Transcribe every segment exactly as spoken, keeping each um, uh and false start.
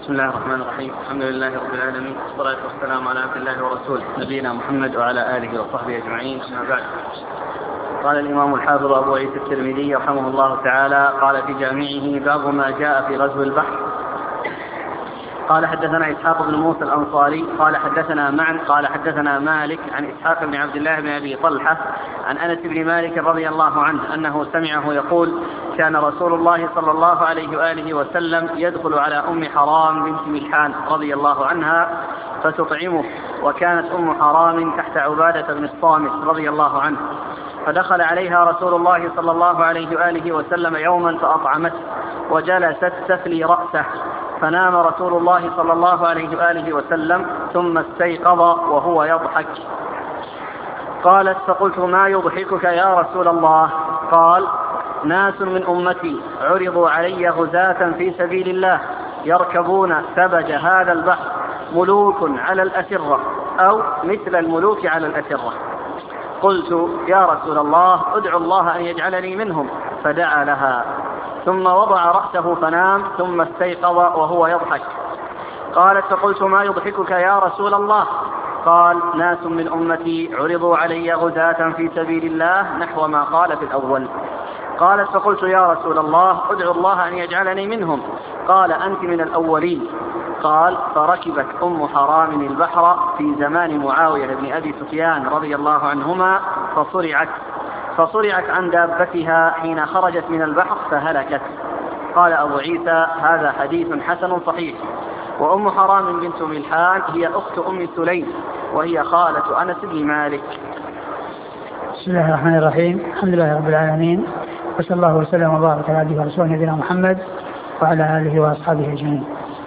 بسم الله الرحمن الرحيم. الحمد لله رب العالمين، والصلاة والسلام على عبد الله ورسوله نبينا محمد وعلى آله وصحبه أجمعين، أما بعد. قال الإمام الحافظ أبو عيسى الترمذي رحمه الله تعالى قال في جامعه: باب ما جاء في غزو البحر. قال حدثنا إسحاق بن موسى الأنصاري قال حدثنا معن قال حدثنا مالك عن إسحاق بن عبد الله بن أبي طلحة عن أنس بن مالك رضي الله عنه أنه سمعه يقول: كان رسول الله صلى الله عليه وآله وسلم يدخل على أم حرام بنت ملحان رضي الله عنها فتطعمه، وكانت أم حرام تحت عبادة بن الصامت رضي الله عنه، فدخل عليها رسول الله صلى الله عليه وآله وسلم يوما فأطعمته، وجلست تفلي رأسه، فنام رسول الله صلى الله عليه وآله وسلم ثم استيقظ وهو يضحك. قالت: فقلت: ما يضحكك يا رسول الله؟ قال: ناس من أمتي عرضوا علي غزاة في سبيل الله يركبون ثبج هذا البحر، ملوك على الأسرة أو مثل الملوك على الأسرة. قلت: يا رسول الله ادعو الله أن يجعلني منهم، فدعا لها، ثم وضع رأسه فنام ثم استيقظ وهو يضحك. قالت: فقلت: ما يضحكك يا رسول الله؟ قال: ناس من أمتي عرضوا علي غزاة في سبيل الله نحو ما قال في الأول. قالت: فقلت: يا رسول الله ادعو الله أن يجعلني منهم. قال: أنت من الأولين. قال: فركبت أم حرام البحر في زمان معاوية بن أبي سفيان رضي الله عنهما فصرعت فصرعت عن دابتها حين خرجت من البحر فهلكت. قال أبو عيسى: هذا حديث حسن صحيح. وأم حرام بنت ملحان هي أخت أم سليم، وهي خالة أنس بن مالك. بسم الله الرحمن الرحيم. الحمد لله رب العالمين، وصلى الله وسلم وبارك على عبده ورسوله نبينا محمد وعلى آله وأصحابه أجمعين.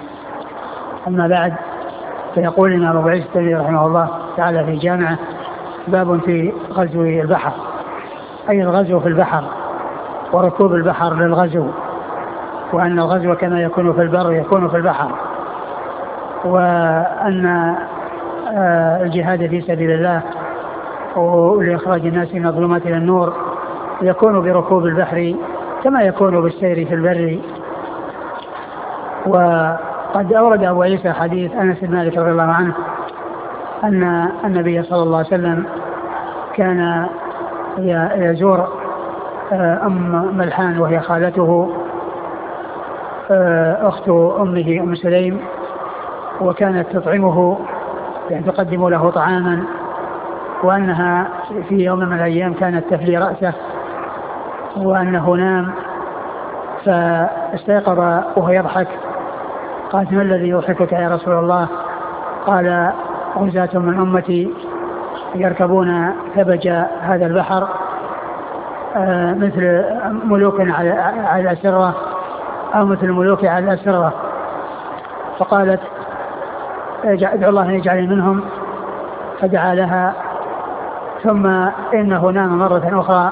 أما بعد، فيقول لنا أبو عيسى الترمذي رحمه الله تعالى في جامعه: باب في غزو البحر، أي الغزو في البحر وركوب البحر للغزو، وأن الغزو كما يكون في البر يكون في البحر، وأن الجهاد في سبيل الله ولإخراج الناس من الظلمات إلى النور يكون بركوب البحر كما يكون بالسير في البر. وقد أورد أبو عيسى حديث أنس بن مالك رضي الله عنه أن النبي صلى الله عليه وسلم كان يزور أم ملحان وهي خالته أخت أمه أم سليم، وكانت تطعمه، يعني تقدم له طعاما، وأنها في يوم من الأيام كانت تفلي رأسه، وأنه نام فاستيقظ وهو يضحك. قالت: ما الذي يضحكك يا رسول الله؟ قال: غزاة من أمتي يركبون ثبج هذا البحر مثل ملوك على الأسرة أو مثل ملوك على الأسرة. فقالت: ادعو الله أن يجعلني منهم، فدعا لها، ثم إنه نام مرة أخرى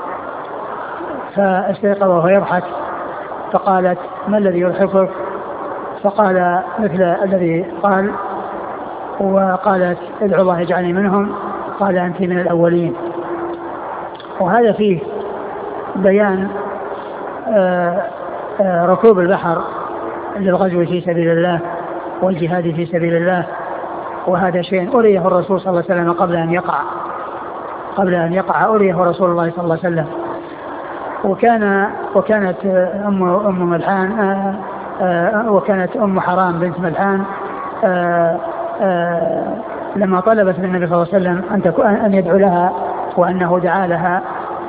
فاستيقظ وهو يضحك. فقالت: ما الذي يضحكك؟ فقال مثل الذي قال، وقالت: ادعو الله يجعلني منهم. قال: أنت من الأولين. وهذا فيه بيان آآ آآ ركوب البحر للغزو في سبيل الله والجهاد في سبيل الله، وهذا شيء أريه الرسول صلى الله عليه وسلم قبل أن يقع قبل أن يقع أريه رسول الله صلى الله عليه وسلم. وكان وكانت أم أم ملحان آآ آآ وكانت أم حرام بنت ملحان آآ آآ لما طلبت من النبي صلى الله عليه وسلم أن أن يدعو لها وأنه دعا لها،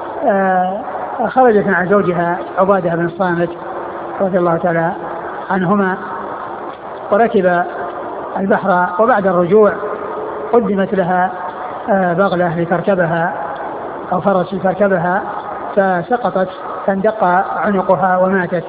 خرجت مع زوجها عبادة بن الصامت رضي الله تعالى عنهما، وركب البحر، وبعد الرجوع قدمت لها بغلة لتركبها أو فرس لتركبها، فسقطت فاندق عنقها وماتت.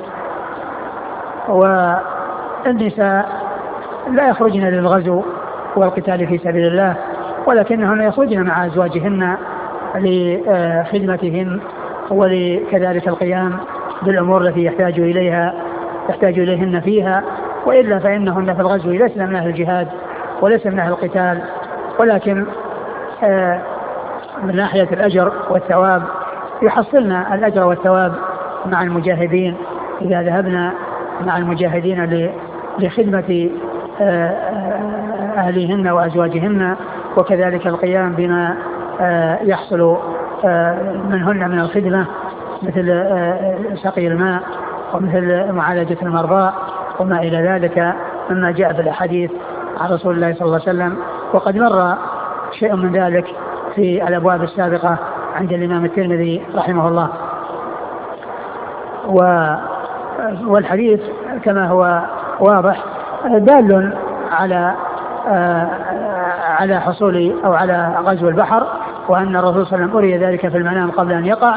والنساء لا يخرجن للغزو والقتال في سبيل الله، ولكنهن يخرجن مع أزواجهن لخدمتهن ولكذلك القيام بالأمور التي يحتاج إليها يحتاج إليهن فيها، وإلا فإنهن في الغزو ليسن من أهل الجهاد وليس من أهل القتال، ولكن من ناحية الأجر والثواب يحصلنا الأجر والثواب مع المجاهدين إذا ذهبنا مع المجاهدين لخدمة أهلهن وأزواجهن، وكذلك القيام بما يحصل منهن من الخدمة مثل سقي الماء ومثل معالجة المرضى وما إلى ذلك مما جاء في الأحاديث عن رسول الله صلى الله عليه وسلم. وقد مر شيء من ذلك في الأبواب السابقة عند الإمام الترمذي رحمه الله. والحديث كما هو واضح دال على على حصول أو على غزو البحر، وأن الرسول صلى الله عليه وسلم أري ذلك في المنام قبل أن يقع.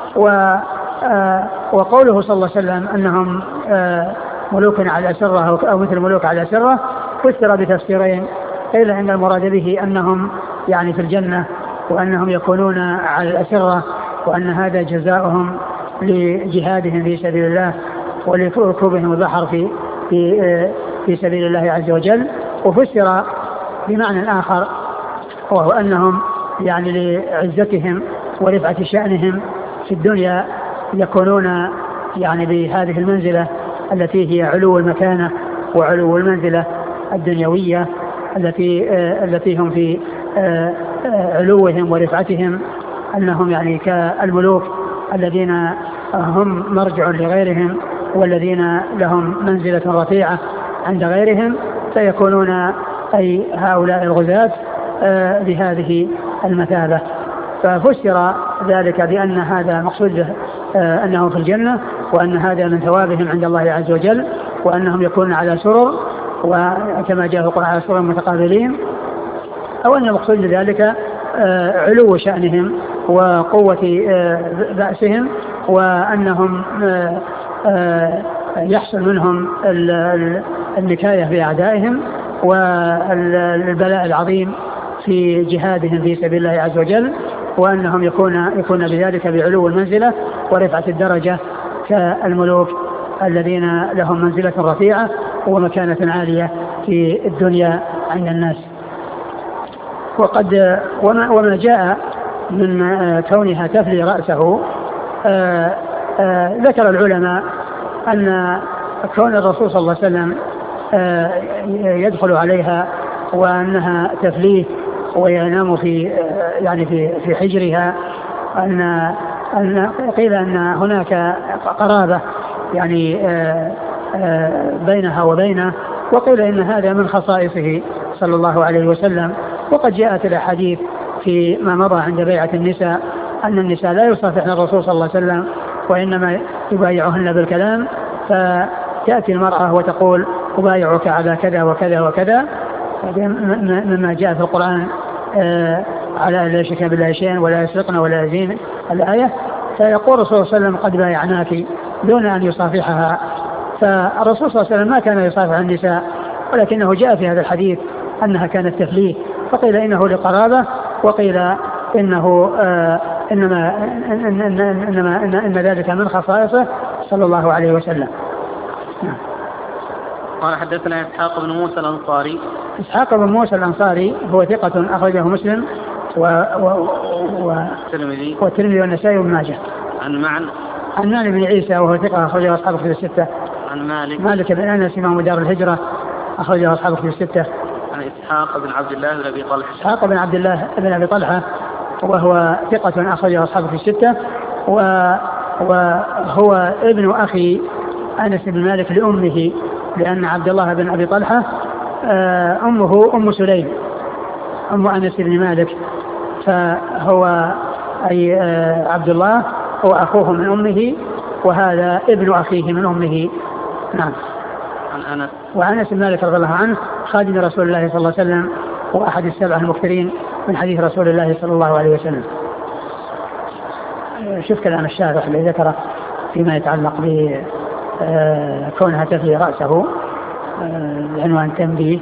وقوله صلى الله عليه وسلم أنهم ملوك على سرة أو مثل ملوك على سرة فسر بتفسيرين، قيل إن المراد به أنهم يعني في الجنة وأنهم يكونون على الأسرة، وأن هذا جزاؤهم لجهادهم في سبيل الله ولركوبهم البحر في في في سبيل الله عز وجل. وفسر بمعنى آخر وهو أنهم يعني لعزتهم ورفعة شأنهم في الدنيا يكونون يعني بهذه المنزلة التي هي علو المكانة وعلو المنزلة الدنيوية التي التي هم في علوهم ورفعتهم، أنهم يعني كالملوك الذين هم مرجع لغيرهم والذين لهم منزلة رفيعة عند غيرهم، فيكونون أي هؤلاء الغزاة بهذه المثابة. ففسر ذلك بأن هذا مقصود أنهم في الجنة، وأن هذا من ثوابهم عند الله عز وجل، وأنهم يكونون على سرر وكما جاء في القرآن على سرر متقابلين، أو أن المقصود بذلك علو شأنهم وقوة بأسهم، وأنهم يحصل منهم النكاية بأعدائهم والبلاء العظيم في جهادهم في سبيل الله عز وجل، وأنهم يكون يكون بذلك بعلو المنزلة ورفعة الدرجة كالملوك الذين لهم منزلة رفيعة ومكانة عالية في الدنيا عند الناس. وقد وما, وما جاء من كونها تفلي رأسه آآ آآ ذكر العلماء أن كون الرسول صلى الله عليه وسلم يدخل عليها وأنها تفليه وينام في يعني في في حجرها، أن أن قيل أن هناك قرابة يعني بينها وبينه، وقيل إن هذا من خصائصه صلى الله عليه وسلم. وقد جاءت الأحاديث في ما مضى عند بيعة النساء أن النساء لا يصافحن الرسول صلى الله عليه وسلم وإنما يبايعهن بالكلام، فتأتي المرأة وتقول أبايعك على كذا وكذا وكذا، مما جاء في القرآن على لا يشركن بالله شيئا ولا يسرقن ولا يزين الآية، فيقول الرسول صلى الله عليه وسلم قد بايعناك دون أن يصافحها. فالرسول صلى الله عليه وسلم ما كان يصافح النساء، ولكنه جاء في هذا الحديث أنها كانت تفليه، فقيل إنه لقرابة، وقيل إنه آه إنما إن إن إنما إن, إن ذلك من خصائصه صلى الله عليه وسلم. قال حدثنا إسحاق بن موسى الأنصاري. إسحاق بن موسى الأنصاري هو ثقة أخرجه مسلم والترمذي والترمذي والنسائي وابن ماجه. عن معن عن معن بن عيسى وهو ثقة أخرجه أصحاب الكتب الستة. عن مالك مالك بن أنس إمام دار الهجرة أخرجه أصحاب الكتب الستة. عن إسحاق بن عبد الله بن أبي طلحة. إسحاق بن عبد الله بن أبي طلحة وهو ثقة أخرجه أصحاب الكتب الستة، وهو ابن أخي أنس بن مالك لأمه، لأن عبد الله بن أبي طلحة أمه أم سليم أم أنس بن مالك، فهو أي عبد الله هو أخوه من أمه، وهذا ابن أخيه من أمه. نعم. عن أنس وأنس بن مالك رضي الله عنه خادم رسول الله صلى الله عليه وسلم وأحد السبعة المكثرين من حديث رسول الله صلى الله عليه وسلم. شوف كلام الشارح اللي ذكره فيما يتعلق بكونها تفلي رأسه بعنوان تنبيه.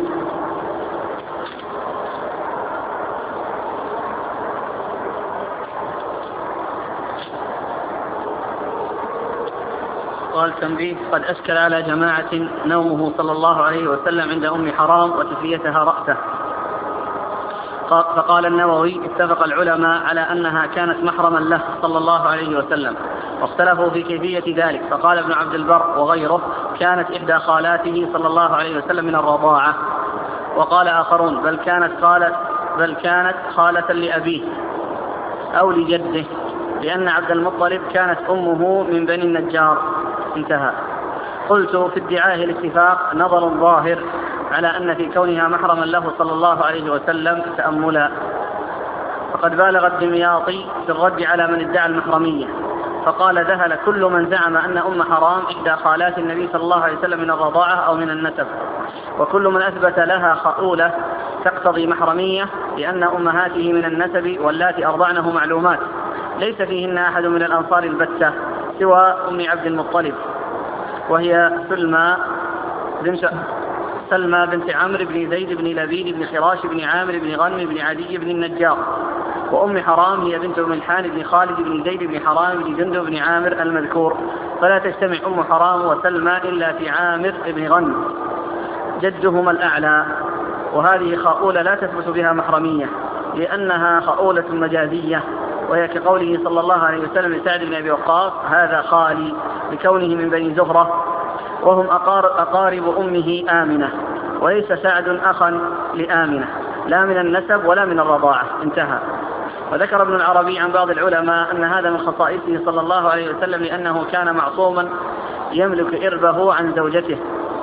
قال تنبيه: قد أشكل على جماعة نومه صلى الله عليه وسلم عند أم حرام وتفليتها رأسه. فقال النووي اتفق العلماء على أنها كانت محرما له صلى الله عليه وسلم، واختلفوا في كيفية ذلك، فقال ابن عبد البر وغيره كانت إحدى خالاته صلى الله عليه وسلم من الرضاعة، وقال آخرون بل كانت خالة بل كانت خالة لأبيه أو لجده، لأن عبد المطلب كانت أمه من بني النجار. انتهى. قلت في ادعاء الاتفاق نظر ظاهر على أن في كونها محرما له صلى الله عليه وسلم تأملا، فقد بالغ الدمياطي في الرد على من ادعى المحرمية، فقال ذهل كل من زعم أن أم حرام إحدى خالات النبي صلى الله عليه وسلم من الرضاعة أو من النسب، وكل من أثبت لها خؤولة تقتضي محرمية، لأن أمهاته من النسب واللاتي أرضعنه معلومات ليس فيهن أحد من الأنصار البتة سوى أم عبد المطلب، وهي سلمى بنت سلمى بنت عمرو بن زيد بن لبيد بن خراش بن عامر بن غنم بن عدي بن النجار، وأم حرام هي بنت ملحان بن خالد بن زيد بن حرام بن جندب بن عامر المذكور، فلا تجتمع أم حرام وسلمى إلا في عامر بن غنم جدهما الأعلى، وهذه خؤولة لا تثبت بها محرمية لأنها خؤولة مجازية، وهي كقوله صلى الله عليه وسلم لسعد بن أبي وقاص هذا خالي، لكونه من بني زهرة وهم أقارب أمه آمنة، وليس سعد أخا لآمنة لا من النسب ولا من الرضاعة. انتهى. وذكر ابن العربي عن بعض العلماء أن هذا من خصائصه صلى الله عليه وسلم لأنه كان معصوما يملك إربه عن زوجته،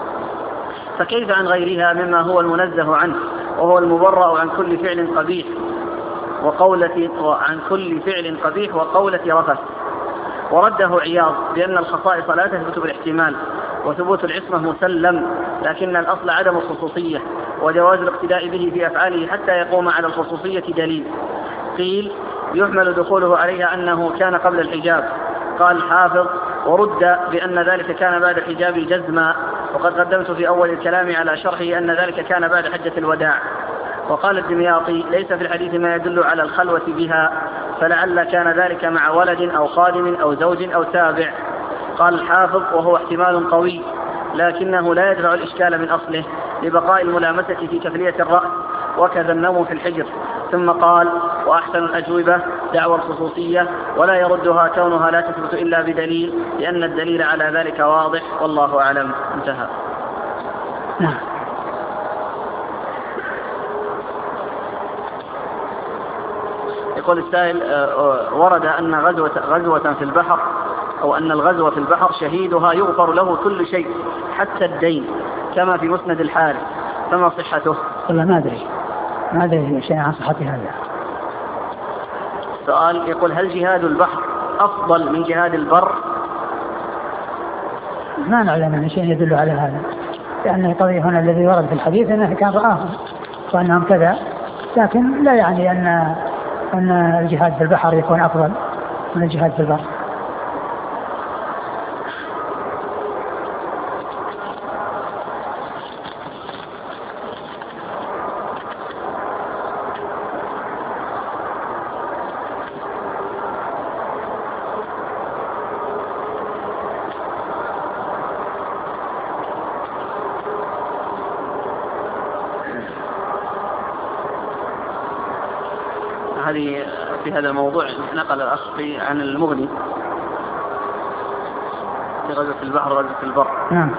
فكيف عن غيرها مما هو المنزه عنه وهو المبرأ عن كل فعل قبيح وقولة عن كل فعل قبيح وقولة رفث. ورده عياض بأن الخصائص لا تثبت بالاحتمال، وثبوت العصمة مسلم، لكن الأصل عدم الخصوصية وجواز الاقتداء به في أفعاله حتى يقوم على الخصوصية دليل. قيل يحمل دخوله عليها أنه كان قبل الحجاب، قال الحافظ ورد بأن ذلك كان بعد الحجاب جزما، وقد قدمت في أول الكلام على شرحه أن ذلك كان بعد حجة الوداع. وقال الدمياطي ليس في الحديث ما يدل على الخلوة بها، فلعل كان ذلك مع ولد أو خادم أو زوج أو تابع. قال الحافظ وهو احتمال قوي، لكنه لا يدفع الإشكال من أصله لبقاء الملامسة في كفلية الرأس، وكذا النوم في الحجر. ثم قال وأحسن الأجوبة دعوى الخصوصية، ولا يردها كونها لا تثبت إلا بدليل، لأن الدليل على ذلك واضح، والله أعلم. انتهى. نعم. يقول السائل ورد أن غزوة, غزوة في البحر أو أن الغزوة في البحر شهيدها يغفر له كل شيء حتى الدين كما في مسند الحارث، فما صحته؟ والله ما أدري ما أدري شيء عن صحة هذا. سؤال يقول هل جهاد البحر أفضل من جهاد البر؟ ما نعلم أن شيء يدل على هذا، لأن القضية هنا الذي ورد في الحديث أنه كان رآهم وأنهم كذا، لكن لا يعني أن أن الجهاد في البحر يكون أفضل من الجهاد في البر. هذه في هذا الموضوع نقل الأخ عن المغني في غزوة البحر وغزوة البر. نعم.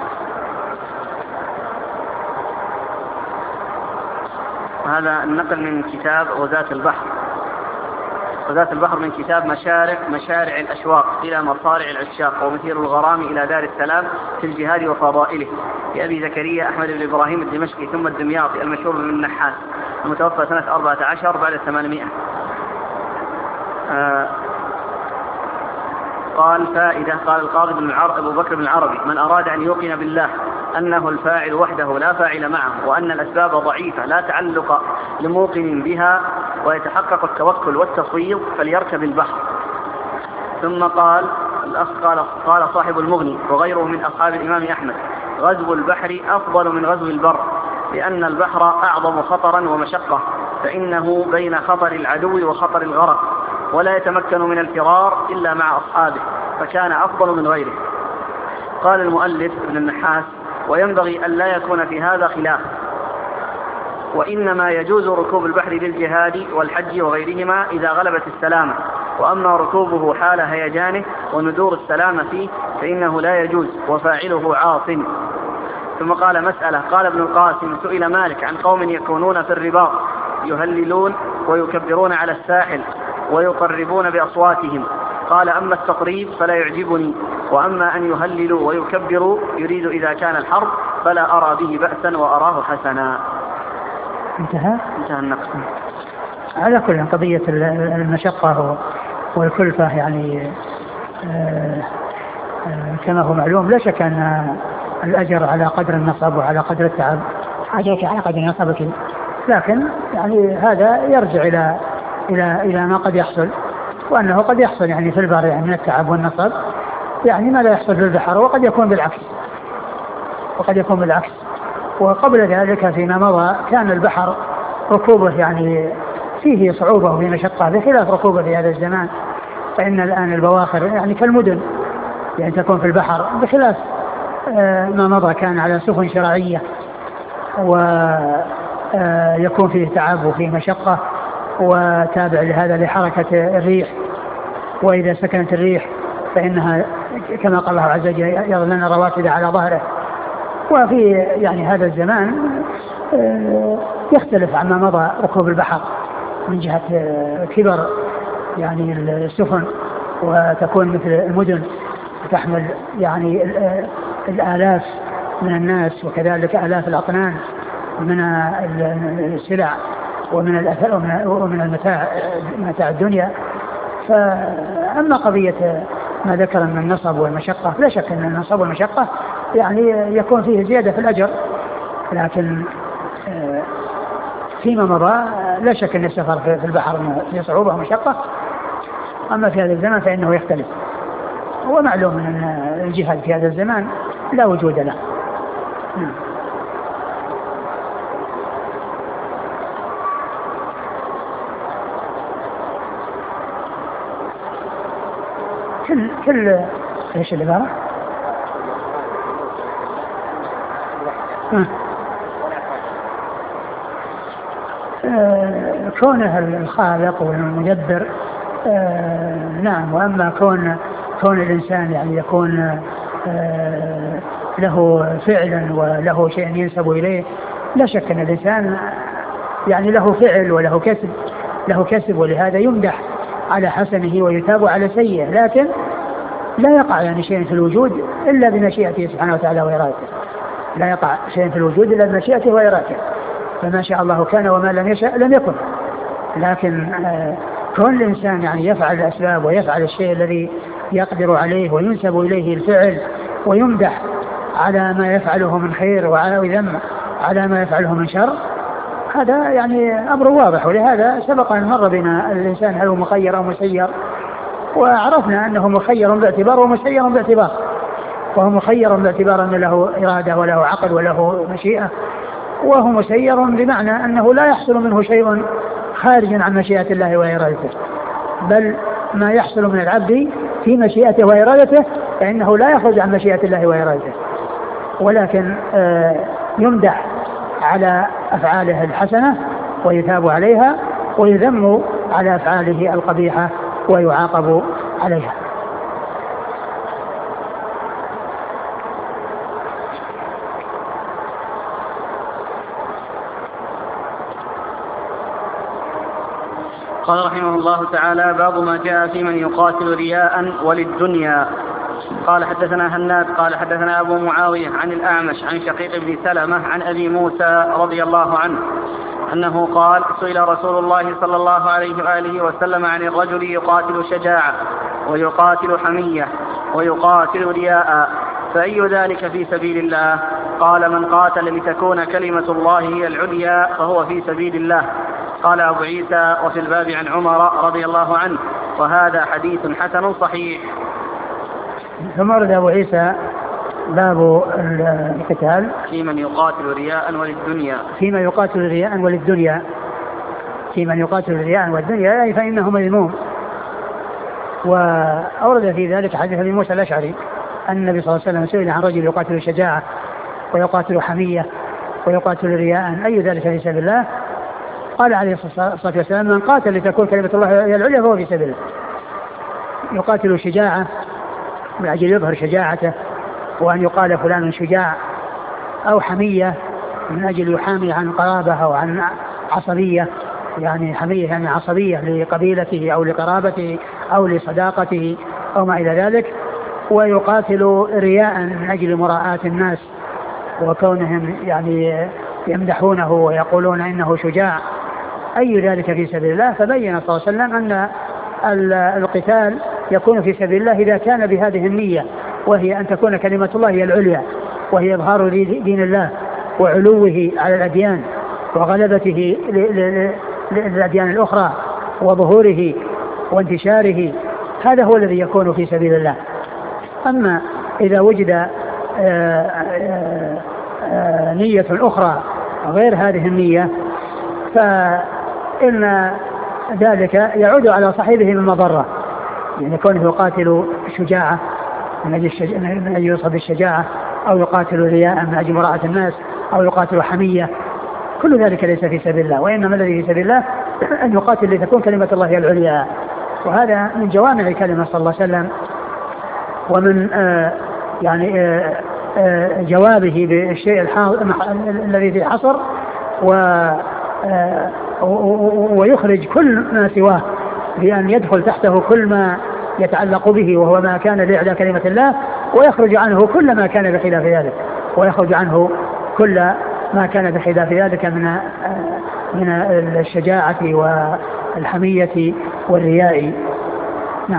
وهذا النقل من كتاب غزاة البحر. غزاة البحر من كتاب مشارع مشارع الأشواق إلى مصارع العشاق ومثير الغرام إلى دار السلام في الجهاد وفضائله لأبي زكريا أحمد بن إبراهيم الدمشقي ثم الدمياطي المشهور بن النحاس المتوفى سنة أربعة عشر بعد ثمانمائة. آه قال فائدة. قال القاضي بن أبو بكر بن العربي من أراد أن يوقن بالله أنه الفاعل وحده لا فاعل معه، وأن الأسباب ضعيفة لا تعلق لموقن بها، ويتحقق التوكل والتصوير، فليركب البحر. ثم قال الأخ قال, قال صاحب المغني وغيره من أصحاب الإمام أحمد غزو البحر أفضل من غزو البر، لأن البحر أعظم خطرا ومشقة، فإنه بين خطر العدو وخطر الغرق، ولا يتمكن من الفرار إلا مع أصحابه، فكان أفضل من غيره. قال المؤلف ابن النحاس وينبغي أن لا يكون في هذا خلاف، وإنما يجوز ركوب البحر للجهاد والحج وغيرهما إذا غلبت السلامة، وأما ركوبه حال هيجانه وندور السلامة فيه فإنه لا يجوز وفاعله عاص. ثم قال مسألة. قال ابن القاسم سئل مالك عن قوم يكونون في الرباط يهللون ويكبرون على الساحل ويقربون بأصواتهم، قال أما التقريب فلا يعجبني، وأما أن يهللوا ويكبروا يريد إذا كان الحرب فلا أرى به بأسا وأراه حسنا. انتهى انتهى النقص. على كل قضية المشقة والكلفة يعني آه آه كما هو معلوم لا شك أن الأجر على قدر النصب وعلى قدر التعب، أجرك على قدر نصبك، لكن يعني هذا يرجع إلى إلى إلى ما قد يحصل، وأنه قد يحصل يعني في البر يعني من التعب والنصب يعني ما لا يحصل في البحر، وقد يكون بالعكس وقد يكون بالعكس. وقبل ذلك فيما مضى كان البحر ركوبه يعني فيه صعوبة وفيه مشقة بخلاف ركوبه في هذا الزمان، فإن الآن البواخر يعني كالمدن يعني تكون في البحر، بخلاف ما مضى كان على سفن شراعية ويكون فيه تعب وفيه مشقة وتابع لهذا لحركة الريح، وإذا سكنت الريح فإنها كما قال الله عز وجل يظلن رواكد على ظهره. وفي يعني هذا الزمان يختلف عما مضى ركوب البحر من جهة كبر يعني السفن، وتكون مثل المدن تحمل يعني الآلاف من الناس وكذلك آلاف الأطنان من السلع ومن الأثر ومن المتاع متاع الدنيا. فأما قضية ما ذكر من النصب والمشقة لا شك أن النصب والمشقة يعني يكون فيه زيادة في الأجر، لكن فيما مضى لا شك أن السفر في البحر فيه صعوبة ومشقة، أما في هذا الزمان فإنه يختلف. هو معلوم أن الجهاد في هذا الزمان لا وجود له. كل كل ايش العبارة؟ آه كونه الخالق والمدبر آه نعم، واما كون كون الانسان يعني يكون آه له فعلا وله شيء ينسب اليه، لا شك ان الانسان يعني له فعل وله كسب له كسب ولهذا يمدح على حسنه ويتاب على سيئه، لكن لا يقع يعني شيء في الوجود إلا بمشيئته سبحانه وتعالى وإرادته، لا يقع شيء في الوجود إلا بمشيئته وإرادته، فما شاء الله كان وما لم يشاء لم يكن. لكن آه كون الإنسان يعني يفعل الأسباب ويفعل الشيء الذي يقدر عليه وينسب إليه الفعل ويمدح على ما يفعله من خير ويذم على ما يفعله من شر، هذا يعني أمر واضح. ولهذا سبق أن مر بنا الإنسان هل هو مخير أو مسير، وعرفنا أنه مخير باعتبار ومسير باعتبار، وهو مخير باعتبار أن له إرادة وله عقل وله مشيئة، وهو مسير بمعنى أنه لا يحصل منه شيء خارج عن مشيئة الله وإرادته، بل ما يحصل من العبد في مشيئته وإرادته فإنه لا يخرج عن مشيئة الله وإرادته، ولكن آه يمدح على أفعاله الحسنة ويثاب عليها، ويذم على أفعاله القبيحة ويعاقب عليها. قال رحمه الله تعالى: باب ما جاء في من يقاتل رياء وللدنيا. قال حدثنا هناد قال حدثنا أبو معاوية عن الأعمش عن شقيق بن سلمة عن أبي موسى رضي الله عنه أنه قال: سئل رسول الله صلى الله عليه وآله وسلم عن الرجل يقاتل شجاعة ويقاتل حمية ويقاتل رياء، فأي ذلك في سبيل الله؟ قال: من قاتل لتكون كلمة الله هي العليا فهو في سبيل الله. قال أبو عيسى: وفي الباب عن عمر رضي الله عنه، وهذا حديث حسن صحيح. ثم ورد أبو عيسى باب القتال في من يقاتل رياء وللدنيا فيما يقاتل رياء وللدنيا في من يقاتل رياء والدنيا أي فإنه مذموم. وأورد في ذلك حديث أبي موسى الأشعري أن النبي صلى الله عليه وسلم سئل عن رجل يقاتل شجاعة ويقاتل حمية ويقاتل رياء أي ذلك في سبيل الله؟ قال عليه الصلاة والسلام من قاتل لتكون كلمة الله هي العليا فهو في سبيل الله. يقاتل شجاعة من أجل يظهر شجاعته وأن يقال فلان شجاع، أو حمية من أجل يحامي عن قرابة أو عن عصبية، يعني حمية يعني عصبية لقبيلته أو لقرابته أو لصداقته أو ما إلى ذلك. ويقاتل رياء من أجل مراءة الناس وكونهم يعني يمدحونه ويقولون إنه شجاع أي ذلك في سبيل الله. فبين صلى الله عليه وسلم أن القتال يكون في سبيل الله إذا كان بهذه النية، وهي أن تكون كلمة الله هي العليا، وهي إظهار دين الله وعلوه على الأديان وغلبته للأديان الأخرى وظهوره وانتشاره. هذا هو الذي يكون في سبيل الله. أما إذا وجد آآ آآ آآ نية أخرى غير هذه النية فإن ذلك يعود على صاحبه بالمضرة، يعني كونه يقاتل شجاعة من أجل, الشج... من أجل يصب الشجاعة، أو يقاتل رياء من أجل مراءة الناس، أو يقاتل حمية، كل ذلك ليس في سبيل الله. وإنما الذي في سبيل الله أن يقاتل لتكون كلمة الله هي العليا. وهذا من جوامع كلمة صلى الله عليه وسلم، ومن آه يعني آه آه جوابه بالشيء الذي في حصر و آه ويخرج كل ما سواه بأن يدخل تحته كل ما يتعلق به وهو ما كان لإعلاء كلمة الله، ويخرج عنه كل ما كان بخلاف ذلك، ويخرج عنه كل ما كان بخلاف ذلك من من الشجاعة والحمية والرياء. نعم.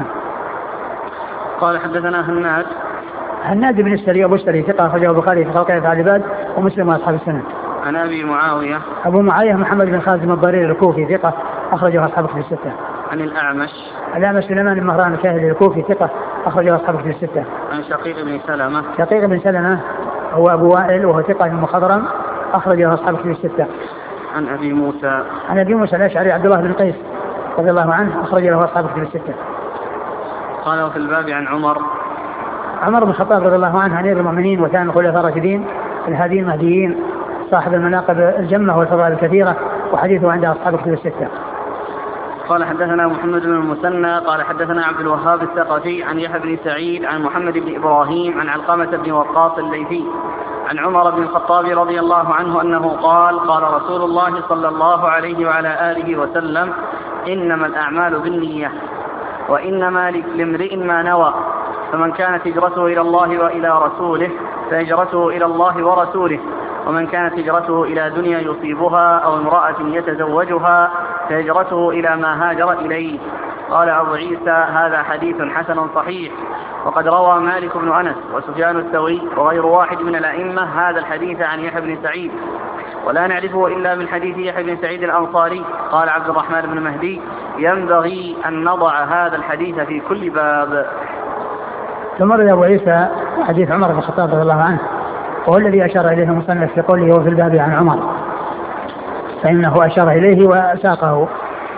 قال حدثنا هناد هناد بن السري أبو السري ثقة أخرجه البخاري في خلق أفعال العباد ومسلم وأصحاب السنن. عن أبي معاوية أبو معاوية محمد بن خازم الضرير الكوفي ثقة أخرجه أصحاب الكتب الستة. عن الأعمش الأعمش سليمان بن مهران الكاهلي الكوفي ثقة أخرجه أصحاب الكتب الستة. عن شقيق بن سلمة شقيق بن سلمة هو أبو وائل وهو ثقة مخضرم أخرجه أصحاب الكتب الستة. عن أبي موسى عن أبي موسى الأشعري عبد الله بن قيس رضي الله عنه أخرجه أصحاب الكتب الستة. قال في الباب عن عمر عمر بن الخطاب رضي الله عنه أمير المؤمنين وكان الخلفاء الراشدين الهاديين المهديين صاحب المناقب الجمة والفضائل الكثيرة، وحديثه عند أصحاب الكتب الستة. قال حدثنا محمد بن المثنى قال حدثنا عبد الوهاب الثقفي عن يحيى بن سعيد عن محمد بن إبراهيم عن علقمة بن وقاص الليثي عن عمر بن الخطاب رضي الله عنه أنه قال قال رسول الله صلى الله عليه وعلى آله وسلم إنما الأعمال بالنية وإنما لامرئ ما نوى، فمن كانت هجرته إلى الله وإلى رسوله فهجرته إلى الله ورسوله، ومن كانت هجرته إلى دنيا يصيبها أو امرأة يتزوجها فهجرته إلى ما هاجر إليه. قال أبو عيسى هذا حديث حسن صحيح. وقد روى مالك بن أنس وسفيان الثوري وغير واحد من الأئمة هذا الحديث عن يحيى بن سعيد، ولا نعرفه إلا من حديث يحيى بن سعيد الأنصاري. قال عبد الرحمن بن مهدي ينبغي أن نضع هذا الحديث في كل باب. ثم روى أبو عيسى حديث عمر بن الخطاب رضي الله عنه، وهو الذي أشار إليه المصنف في قوله وفي الباب عن عمر، فإنه أشار إليه وساقه.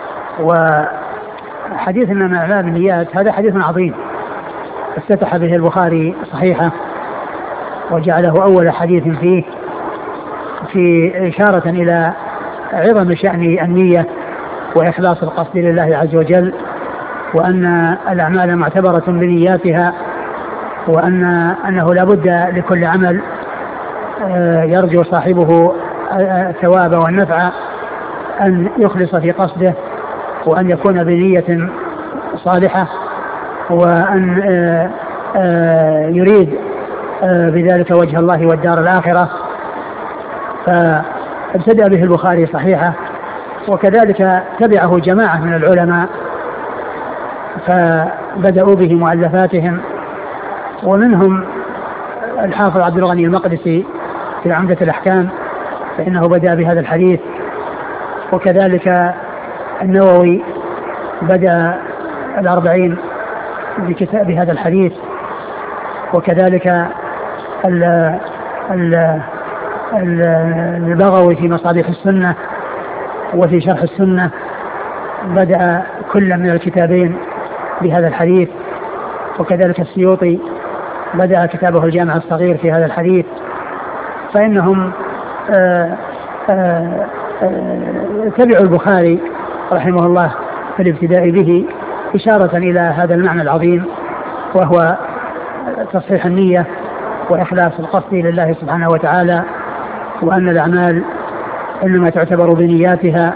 وحديث إنما الأعمال بالنيات هذا حديث عظيم افتتح به البخاري صحيحة وجعله أول حديث فيه في إشارة إلى عظم شأن النية وإخلاص القصد لله عز وجل، وأن الأعمال معتبرة بنياتها، وأن أنه لا بد لكل عمل يرجو صاحبه الثواب والنفع أن يخلص في قصده، وأن يكون بنية صالحة، وأن يريد بذلك وجه الله والدار الآخرة. فابتدأ به البخاري صحيحة، وكذلك تبعه جماعة من العلماء فبدأوا به مؤلفاتهم، ومنهم الحافظ عبد الغني المقدسي في عمدة الأحكام فإنه بدأ بهذا الحديث، وكذلك النووي بدأ الأربعين بكتاب بهذا الحديث، وكذلك ال ال البغوي في مصابيح السنة وفي شرح السنة بدأ كل من الكتابين بهذا الحديث، وكذلك السيوطي بدأ كتابه الجامع الصغير في هذا الحديث. فإنهم آآ آآ تبع البخاري رحمه الله في الابتداء به إشارة إلى هذا المعنى العظيم، وهو تصحيح النية وإخلاص القصد لله سبحانه وتعالى، وأن الأعمال إنما تعتبر بنياتها،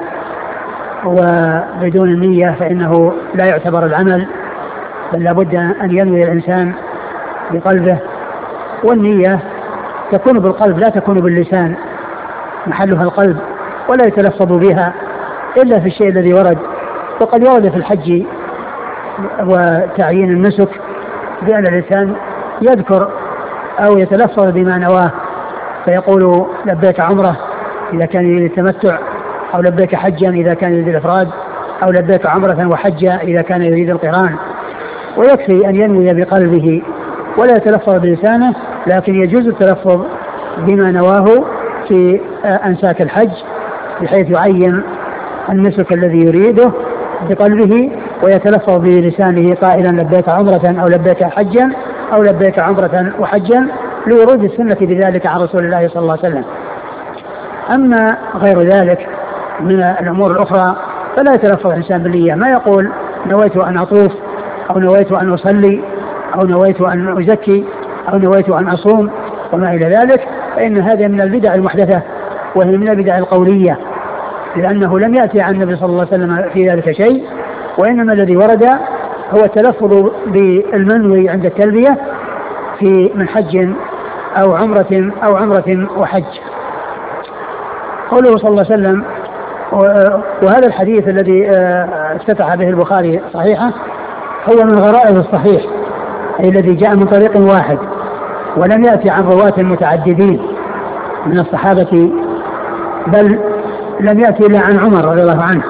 وبدون النية فإنه لا يعتبر العمل، بل لابد أن ينوي الإنسان بقلبه، والنية تكون بالقلب لا تكون باللسان، محلها القلب، ولا يتلفظ بها إلا في الشيء الذي ورد. وقد ورد في الحج وتعيين النسك بأن الإنسان يذكر أو يتلفظ بما نواه، فيقول لبيك عمره إذا كان يريد التمتع، أو لبيك حجا إذا كان يريد الإفراد، أو لبيك عمرة وحجا إذا كان يريد القران. ويكفي أن ينوي بقلبه ولا يتلفظ بلسانه، لكن يجوز التلفظ بما نواه في أنساك الحج، بحيث يعين النسك الذي يريده بقلبه ويتلفظ بلسانه قائلا لبيك عمرة أو لبيك حجا أو لبيك عمرة وحجا، لورود السنة بذلك عن رسول الله صلى الله عليه وسلم. أما غير ذلك من الأمور الأخرى فلا يتلفظ الإنسان بالنية، ما يقول نويت أن أطوف، أو نويت أن أصلي، أو نويت أن أزكي، أو نويت أن أصوم وما إلى ذلك، فإن هذا من البدع المحدثة، وهي من البدع القولية، لأنه لم يأتي عن النبي صلى الله عليه وسلم في ذلك شيء، وإنما الذي ورد هو التلفظ بالمنوي عند التلبية في من حج أو عمرة أو عمرة وحج. قوله صلى الله عليه وسلم، وهذا الحديث الذي افتتح به البخاري صحيحة هو من غرائب الصحيح، أي الذي جاء من طريق واحد ولم يأتي عن رواة متعددين من الصحابة، بل لم يأتي إلا عن عمر رضي الله عنه،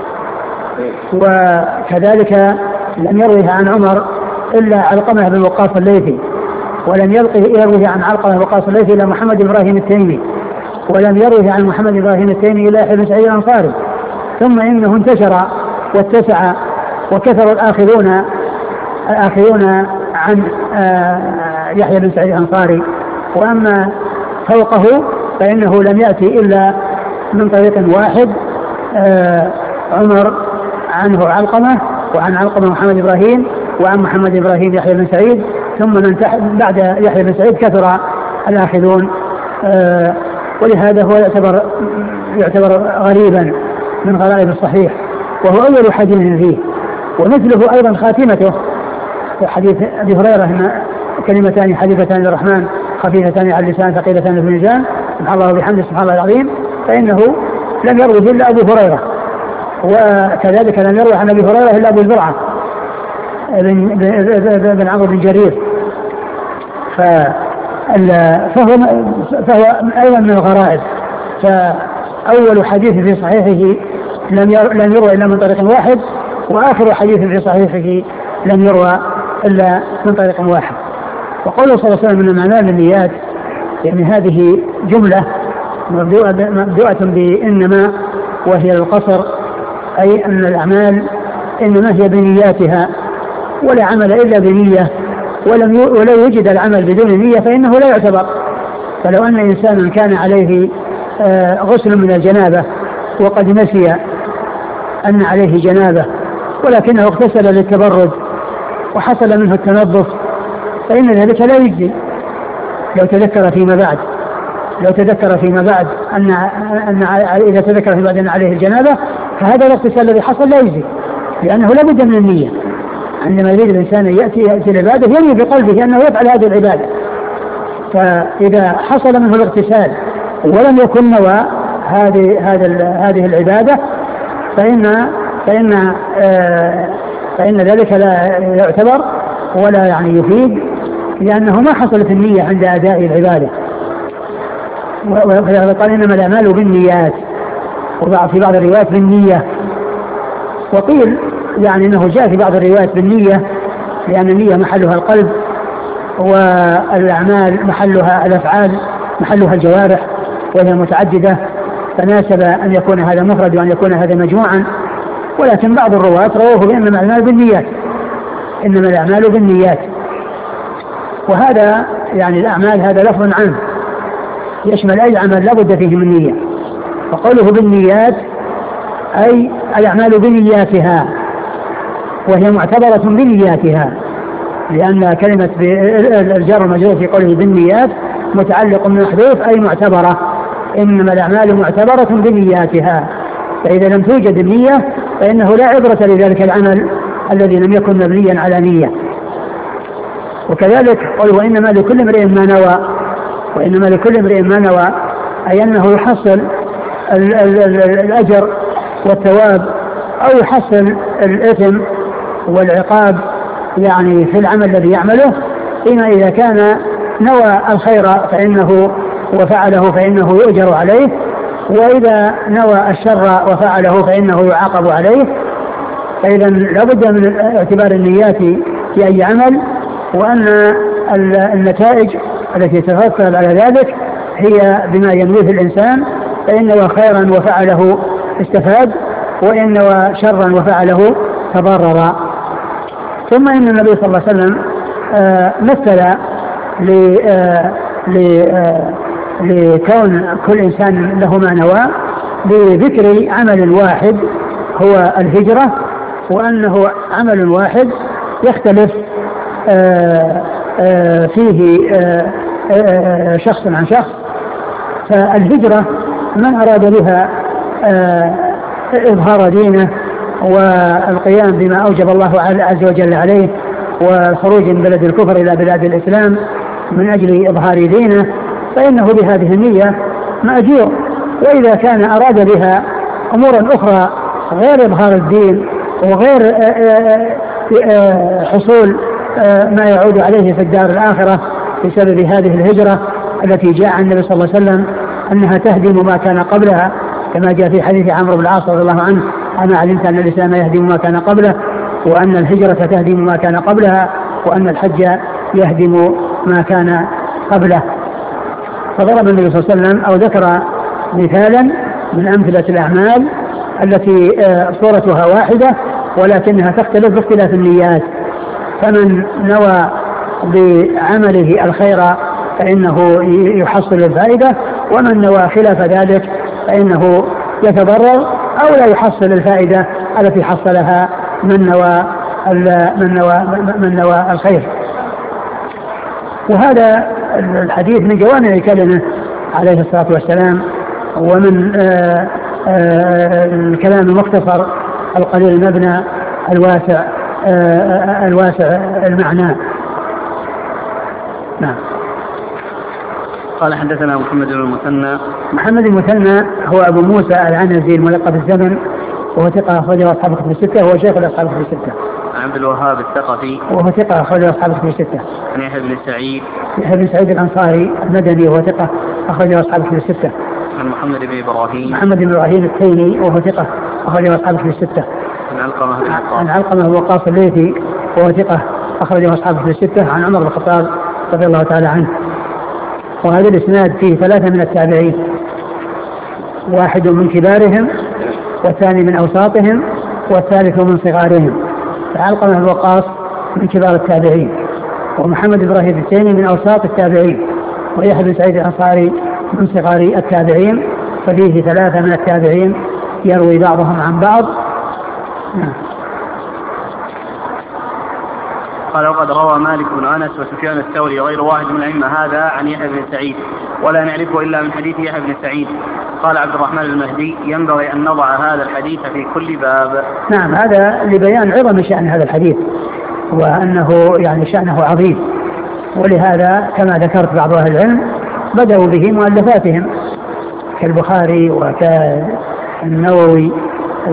وكذلك لم يروه عن عمر إلا علقمة بن وقاص الليثي، ولم يروه عن علقمة بن وقاص الليثي إلا محمد بن إبراهيم التيمي، ولم يروه عن محمد بن إبراهيم التيمي إلا يحيى بن سعيد الأنصاري. ثم إنه انتشر واتسع وكثر الآخذون الآخذون عن يحيى بن سعيد الأنصاري، وأما فوقه فإنه لم يأتي إلا من طريق واحد، عمر عنه علقمة، وعن علقمة محمد إبراهيم، وعن محمد إبراهيم يحيى بن سعيد، ثم من بعد يحيى بن سعيد كثر الآخذون، ولهذا هو يعتبر يعتبر غريبا من غرائب الصحيح، وهو أول حديث فيه. ومثله أيضا خاتمته حديث أبي هريرة: كلمتان حبيبتان للرحمن خفيفتان على اللسان ثقيلتان في الميزان، سبحان الله وبحمده سبحان الله العظيم، فإنه لم يروه إلا أبو هريرة، وكذلك لم يروه عن أبي هريرة إلا أبو زرعة بن عمرو بن جرير. فهو, فهو أيضا من الغرائب. فأول حديث في صحيحه لم يروى إلا من طريق واحد، وآخر حديث في صحيحه لم يروى إلا من طريق واحد. وقوله صلى الله عليه وسلم: إنما الأعمال بالنيات، يعني هذه جملة مبدوءة بإنما، وهي القصر، أي أن الأعمال إنما هي بنياتها، ولا عمل إلا بنية، ولم ولو يوجد العمل بدون نية فإنه لا يعتبر. فلو أن إنسانا كان عليه غسل من الجنابة وقد نسي أن عليه جنابة، ولكنه اغتسل للتبرد وحصل منه التنظف، فإن ذلك لا يجزي. لو تذكر فيما بعد لو تذكر فيما بعد أن أن إذا تذكر فيما بعد أن عليه الجنابة، فهذا الاغتسال الذي حصل لا يجزي، لأنه لا بد من النية. عندما يريد الإنسان يأتي يأتي العبادة ينوي بقلبه أنه يفعل هذه العبادة، فإذا حصل منه الاغتسال ولم يكن نوى هذه هذه العبادة فإن فإن آه فإن ذلك لا يعتبر ولا يعني يفيد، لأنه ما حصلت النية عند أداء العبادة. وقال: إنما الأعمال بالنيات، وفي بعض الروايات بالنية. وقيل يعني أنه جاء في بعض الروايات بالنية، لأن النية محلها القلب، والأعمال محلها الأفعال، محلها الجوارح، وهي متعددة، فناسب أن يكون هذا مفرد وأن يكون هذا مجموعا. ولكن بعض الرواة رواه بأنما الأعمال بالنيات، إنما الأعمال بالنيات. وهذا يعني الأعمال هذا لفظ عام، يشمل أي عمل لا بد فيه من نية. وقوله بالنيات أي الأعمال بنياتها، وهي معتبرة بنياتها، لأن كلمة الجار المجرور في قوله بالنيات متعلق من محذوف أي معتبرة، إنما الأعمال معتبرة بنياتها، فإذا لم توجد النية فإنه لا عبرة لذلك العمل الذي لم يكن مبنيا على نية. وكذلك قل وإنما لكل امرئ ما نوى، وإنما لكل امرئ ما نوى أي أنه يحصل ال ال ال الأجر والثواب أو يحصل الإثم والعقاب يعني في العمل الذي يعمله، إما إذا كان نوى الخير فإنه وفعله فإنه يؤجر عليه، وإذا نوى الشر وفعله فإنه يعاقب عليه. فإذا لابد من اعتبار النيات في أي عمل، وأن النتائج التي تترتب على ذلك هي بما ينويه الإنسان، فإن نوى خيرا وفعله استفاد، وإن نوى شرا وفعله تضرر. ثم إن النبي صلى الله عليه وسلم آه مثل آه آه لكون كل إنسان له ما نوى بذكر عمل واحد هو الهجرة، وأنه عمل واحد يختلف آه آه فيه آه آه شخص عن شخص. فالهجرة من أراد بها آه إظهار دينه والقيام بما أوجب الله عز وجل عليه، والخروج من بلد الكفر إلى بلاد الإسلام من أجل إظهار دينه، فإنه بهذه النية مأجور. وإذا كان أراد بها أمورا أخرى غير إظهار الدين وغير حصول ما يعود عليه في الدار الآخرة بسبب هذه الهجرة التي جاء عن النبي صلى الله عليه وسلم أنها تهدم ما كان قبلها، كما جاء في حديث عمرو بن العاص رضي الله عنه: أنا علمت أن الإسلام يهدم ما كان قبله، وأن الهجرة تهدم ما كان قبلها، وأن الحج يهدم ما كان قبله. فضرب النبي صلى الله عليه وسلم أو ذكر مثالا من أمثلة الأعمال التي صورتها واحدة ولكنها تختلف باختلاف النيات. فمن نوى بعمله الخير فإنه يحصل الفائدة، ومن نوى خلاف ذلك فإنه يتضرر أو لا يحصل الفائدة التي حصلها من نوى من نوى من نوى الخير. وهذا الحديث من جوامع كلمه عليه الصلاة والسلام، ومن آآ آآ الكلام المختصر القليل المبنى الواسع الواسع المعنى. نعم. قال حدثنا محمد بن المثنى. محمد المثنى هو أبو موسى العنزي الملقب بالزمن، وهو ثقة أخرجه أصحاب الكتب الستة، وهو شيخ أصحاب الكتب الستة. عن عبد الوهاب الثقفي وهو ثقة أخرجه أصحاب الكتب الستة. عن يحيى بن سعيد يحيى بن سعيد الأنصاري المدني وهو ثقة أخرجه أصحاب الكتب الستة. عن محمد بن إبراهيم محمد بن إبراهيم التيمي وهو ثقة أخرجه أصحاب الكتب الستة. عن علقمة بن وقاص عن علقمة بن وقاص الليثي وهو ثقة أخرجه أصحاب الكتب الستة. عن عمر بن الخطاب رضي الله تعالى عنه. وهذا الإسناد فيه ثلاثة من التابعين، واحد من كبارهم والثاني من أوساطهم والثالث من صغارهم. فعلقمة بن وقاص من كبار التابعين، ومحمد بن إبراهيم التيمي من أوساط التابعين، ويحيى بن سعيد الأنصاري من صغار التابعين. ففيه ثلاثة من التابعين يروي بعضهم عن بعض. قال: وقد روى مالك بن أنس وسفيان الثوري وغير واحد من الأئمة هذا عن يحيى بن سعيد، ولا نعرفه إلا من حديث يحيى بن سعيد. قال عبد الرحمن المهدي: ينبغي أن نضع هذا الحديث في كل باب. نعم، هذا لبيان عظم شأن هذا الحديث، وأنه يعني شأنه عظيم، ولهذا كما ذكرت بعض أهل العلم بدأوا به مؤلفاتهم كالبخاري وكالنووي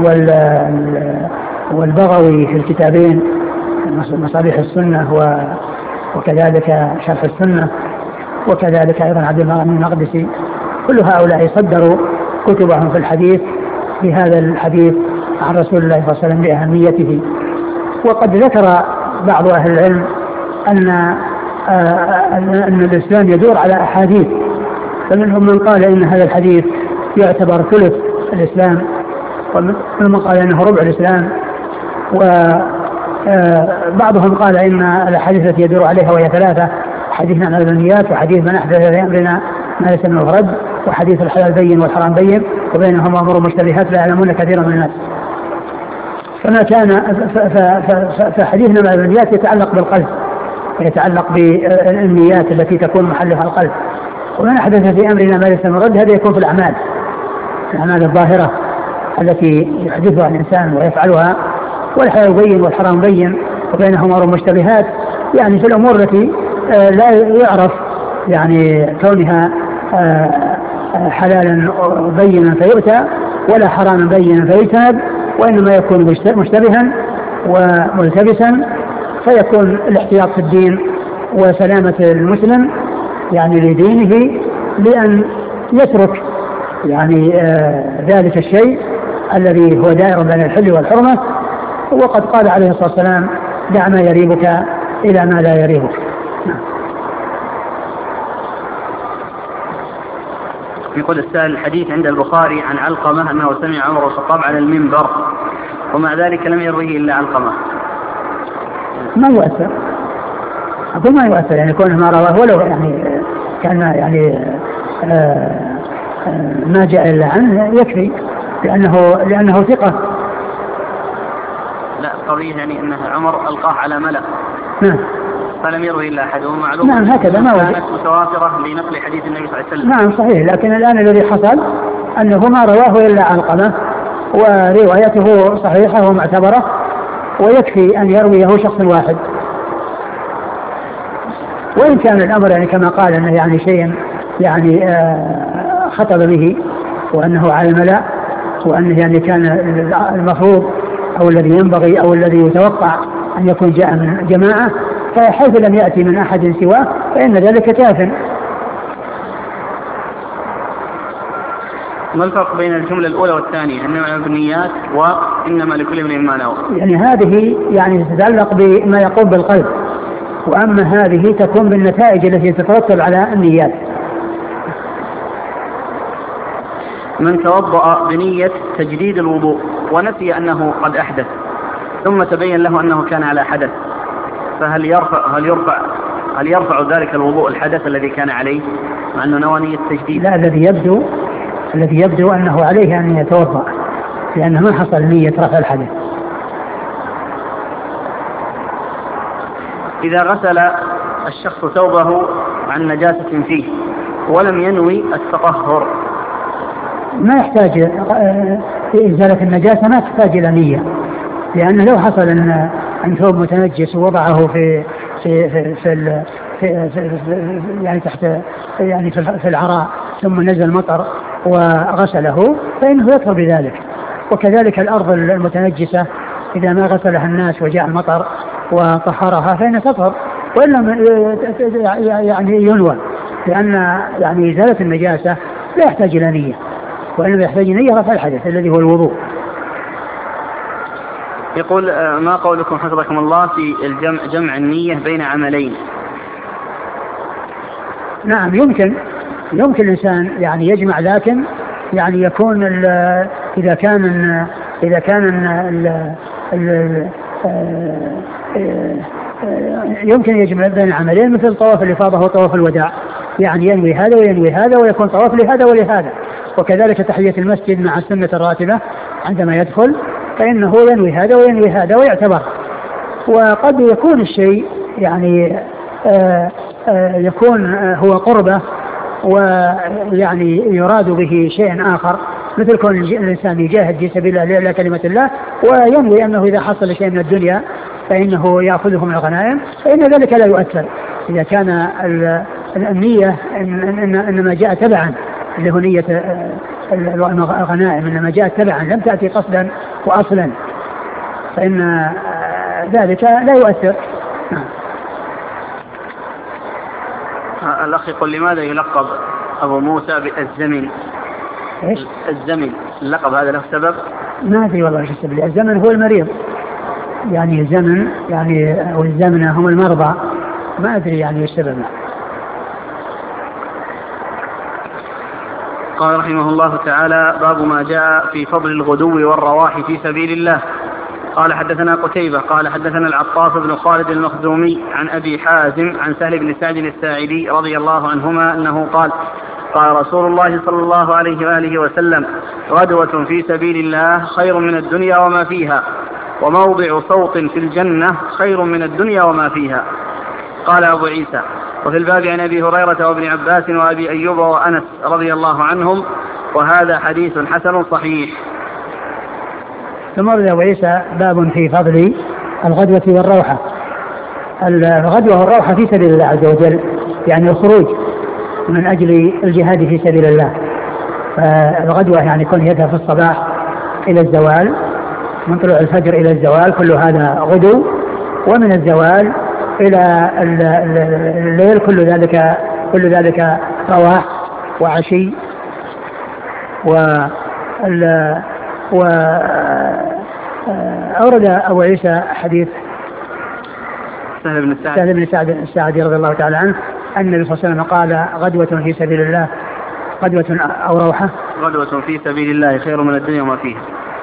والبغوي في الكتابين مصابيح السنة وكذلك شرح السنة، وكذلك أيضا عبد المغني المقدسي. كل هؤلاء صدروا كتبهم في الحديث بهذا الحديث عن رسول الله صلى الله عليه وسلم لأهميته. وقد ذكر بعض أهل العلم أن أن الإسلام يدور على أحاديث، فمنهم من قال إن هذا الحديث يعتبر ثلث الإسلام، ومنهم من قال إنه ربع الإسلام، وبعضهم قال إن الأحاديث التي يدور عليها وهي ثلاثة: حديث عن الأمنيات، وحديث من أحدث في أمرنا ما ليس منه رد، وحديث الحلال بين والحرام بين وبينهما أمور مشتبهات لا يعلمون كثيرا من الناس. فما كان فحديثنا مع النيات يتعلق بالقلب، يتعلق بالنيات التي تكون محلها القلب. ومن حدث في أمرنا ما ليس من رد هذا يكون في الأعمال، الأعمال الظاهرة التي يحدثها الإنسان ويفعلها. والحلال بين والحرام بين وبينهما أمور مشتبهات، يعني في الأمور التي لا يعرف يعني كونها حلالا بينا فيؤتى ولا حراما بينا فيجتنب، وإنما يكون مشتبها وملتبسا، فيكون الاحتياط في الدين وسلامة المسلم يعني لدينه بأن يترك يعني آه ذلك الشيء الذي هو دائر بين الحل والحرمة. وقد قال عليه الصلاة والسلام: دع ما يريبك إلى ما لا يريبك. يقول السائل: الحديث عند البخاري عن علقمة أنه سمع عمر الخطاب على المنبر ومع ذلك لم يروه إلا علقمة. ما يؤثر، أقول ما يؤثر، يعني كونه ما رواه ولو يعني كان يعني آه آه ما جاء إلا عنه يكفي، لأنه لأنه ثقة. لا، قضية يعني أنه عمر ألقاه على ملأ. نعم. فلم يروه إلا أحد، ومعلوم. نعم هكذا ما كانت متوافرة لنقل حديث النبي صلى الله عليه وسلم. نعم صحيح، لكن الآن الذي حصل أنه ما رواه إلا علقمة، وروايته صحيحة ومعتبرة، ويكفي أن يرويه شخص واحد. وإن كان الأمر يعني كما قال أنه يعني شيء يعني آه خطب به وأنه على الملأ، وأنه يعني كان المفروض أو الذي ينبغي أو الذي يتوقع أن يكون جاء من جماعة، فحيث لم يأتي من أحد سواه فإن ذلك كاف. ما الفرق بين الجملة الأولى والثانية؟ إنما بالنيات وإنما لكل امرئ ما نوى. يعني هذه يعني تتعلق بما يقوم بالقلب، وأما هذه تكون بالنتائج التي تترتب على النيات. من توضأ بنية تجديد الوضوء ونسي أنه قد أحدث ثم تبين له أنه كان على حدث، فهل يرفع هل يرفع هل يرفع ذلك الوضوء الحدث الذي كان عليه مع أنه نوى نية التجديد؟ لا، الذي يبدو الذي يبدو أنه عليه أن يتوضأ، لأنه ما حصل نية رفع الحدث. إذا غسل الشخص ثوبه عن نجاسة فيه ولم ينوي التطهر، ما يحتاج في إزالة النجاسة، ما تحتاج إلى نية، لأنه لو حصل أن أن ثوب متنجس ووضعه في في في في, في, في, في يعني تحت يعني في العراء ثم نزل مطر وغسله فإنه يكفر بذلك. وكذلك الأرض المتنجسة إذا ما غسلها الناس وجاء المطر وطهرها فإنها تطهر، وإلا يعني ينوى، لأن يعني إزالة النجاسة لا يحتاج إلى نية، وإنما يحتاج نية رفع الحدث الذي هو الوضوء. يقول: ما قولكم حفظكم الله في الجمع جمع النية بين عملين؟ نعم يمكن يمكن الإنسان يعني يجمع، لكن يعني يكون إذا كان إذا كان ال ال يمكن يجمع بين عملين مثل طواف الإفاضة وطواف الوداع، يعني ينوي هذا وينوي هذا ويكون طواف لهذا ولهذا. وكذلك تحية المسجد مع السنة الراتبة عندما يدخل فإنه ينوي هذا وينوي هذا ويعتبر. وقد يكون الشيء يعني آآ آآ يكون هو قربة ويعني يراد به شيء آخر، مثل كون الإنسان يجاهد في سبيل الله لإعلاء كلمة الله وينوي أنه إذا حصل شيء من الدنيا فإنه يأخذه من الغنائم، فإن ذلك لا يؤثر إذا كان النية إنما جاء تبعا، اللي هو نية الغنائم إنما جاء تبعا لم تأتي قصدا وأصلا، فإن ذلك لا يؤثر. الأخ يقول: لماذا يلقب أبو موسى بالزمن؟ إيش؟ الزمن، اللقب هذا له سبب؟ ما أدري والله ايش السبب. الزمن هو المريض، يعني الزمن يعني والزمنة هم المرضى، ما أدري يعني ايش سببه. قال رحمه الله تعالى: باب ما جاء في فضل الغدو والرواح في سبيل الله. قال: حدثنا قتيبة قال حدثنا العطاف بن خالد المخزومي عن أبي حازم عن سهل بن سعد الساعدي رضي الله عنهما أنه قال: قال رسول الله صلى الله عليه وآله وسلم: غدوة في سبيل الله خير من الدنيا وما فيها، وموضع صوت في الجنة خير من الدنيا وما فيها. قال أبو عيسى: وفي الباب عن أبي هريرة وابن عباس وأبي أيوب وأنس رضي الله عنهم، وهذا حديث حسن صحيح. ثم أبو عيسى باب في فضل الغدوة والروحة. الغدوة والروحة في سبيل الله عز وجل، يعني الخروج من أجل الجهاد في سبيل الله. فالغدوة يعني يكون يذهب في الصباح إلى الزوال، من طلوع الفجر إلى الزوال، كل هذا غدو. ومن الزوال إلى الليل كل ذلك كل ذلك رواح وعشي. وأورد أبو عيسى حديث سهل بن سعد سهل بن سعد الساعدي رضي الله تعالى عنه أن النبي صلى الله عليه وسلم قال: غدوة في سبيل الله غدوة أو روحة غدوة في سبيل الله خير من الدنيا وما فيها،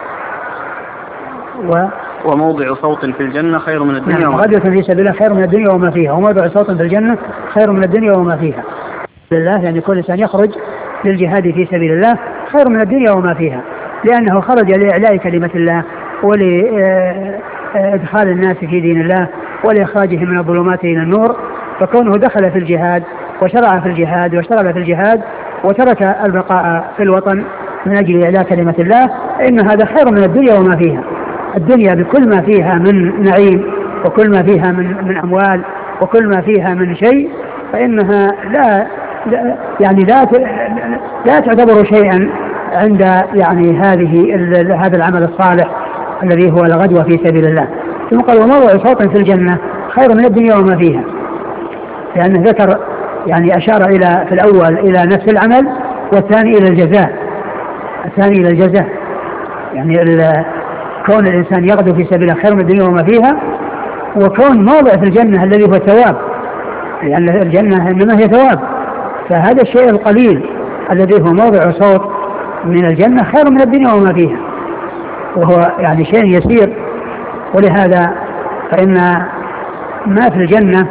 و وموضع صوت في الجنة خير من الدنيا وما فيها. غدوة في سبيل الله خير من الدنيا وما فيها، وموضع صوت في الجنة خير من الدنيا وما فيها. لله، يعني كل إنسان يخرج للجهاد في سبيل الله خير من الدنيا وما فيها، لأنه خرج لإعلاء كلمة الله ولإدخال الناس في دين الله ولإخراجهم من الظلمات إلى النور. فكونه دخل في الجهاد وشرع في الجهاد واشتغل في الجهاد وترك البقاء في الوطن من أجل إعلاء كلمة الله، إن هذا خير من الدنيا وما فيها. الدنيا بكل ما فيها من نعيم وكل ما فيها من, من أموال وكل ما فيها من شيء، فإنها لا يعني لا لا تعتبر شيئا عند يعني هذه هذا العمل الصالح الذي هو الغدوة في سبيل الله. ثم قال: وموضع صوت في الجنة خير من الدنيا وما فيها، لأنه ذكر يعني أشار إلى في الأول إلى نفس العمل، والثاني إلى الجزاء الثاني إلى الجزاء يعني كون الإنسان يغدو في سبيل الله خير من الدنيا وما فيها، وكون موضع في الجنة الذي هو ثواب، لأن يعني الجنة إنما هي ثواب. فهذا الشيء القليل الذي هو موضع صوت من الجنة خير من الدنيا وما فيها، وهو يعني شيء يسير. ولهذا فإن ما في الجنة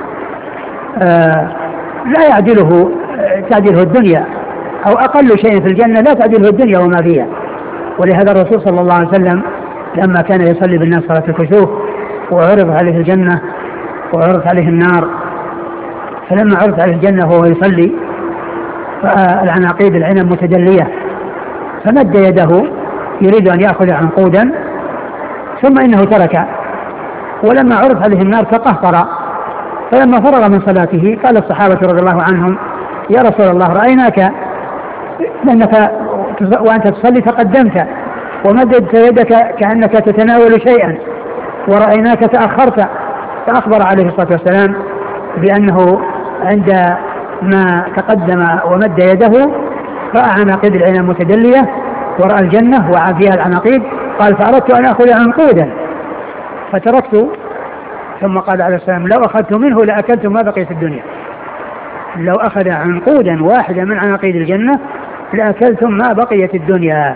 آه لا يعدله تعدله الدنيا، أو أقل شيء في الجنة لا تعدله الدنيا وما فيها. ولهذا الرسول صلى الله عليه وسلم لما كان يصلي بالناس صلاة الكسوف وعرض عليه الجنة وعرض عليه النار، فلما عرض عليه الجنة وهو يصلي فالعناقيد العنب متدلية، فمد يده يريد أن يأخذ عنقودا، ثم إنه ترك. ولما عرض عليه النار تقهقر، فلما فرغ من صلاته قال الصحابة رضي الله عنهم: يا رسول الله، رأيناك لأنك وأنت تصلي تقدمت ومددت يدك كأنك تتناول شيئا، ورأيناك تأخرت. فأخبر عليه الصلاة والسلام بأنه عندما تقدم ومد يده رأى عناقيد العنب متدلية ورأى الجنة وعى فيها العناقيد. قال: فأردت أن أخذ عنقودا فتركت. ثم قال عليه السلام: لو أخذت منه لأكلت ما بقي في الدنيا. لو أخذ عنقودا واحدا من عناقيد الجنة لأكلتم ما بقيت الدنيا.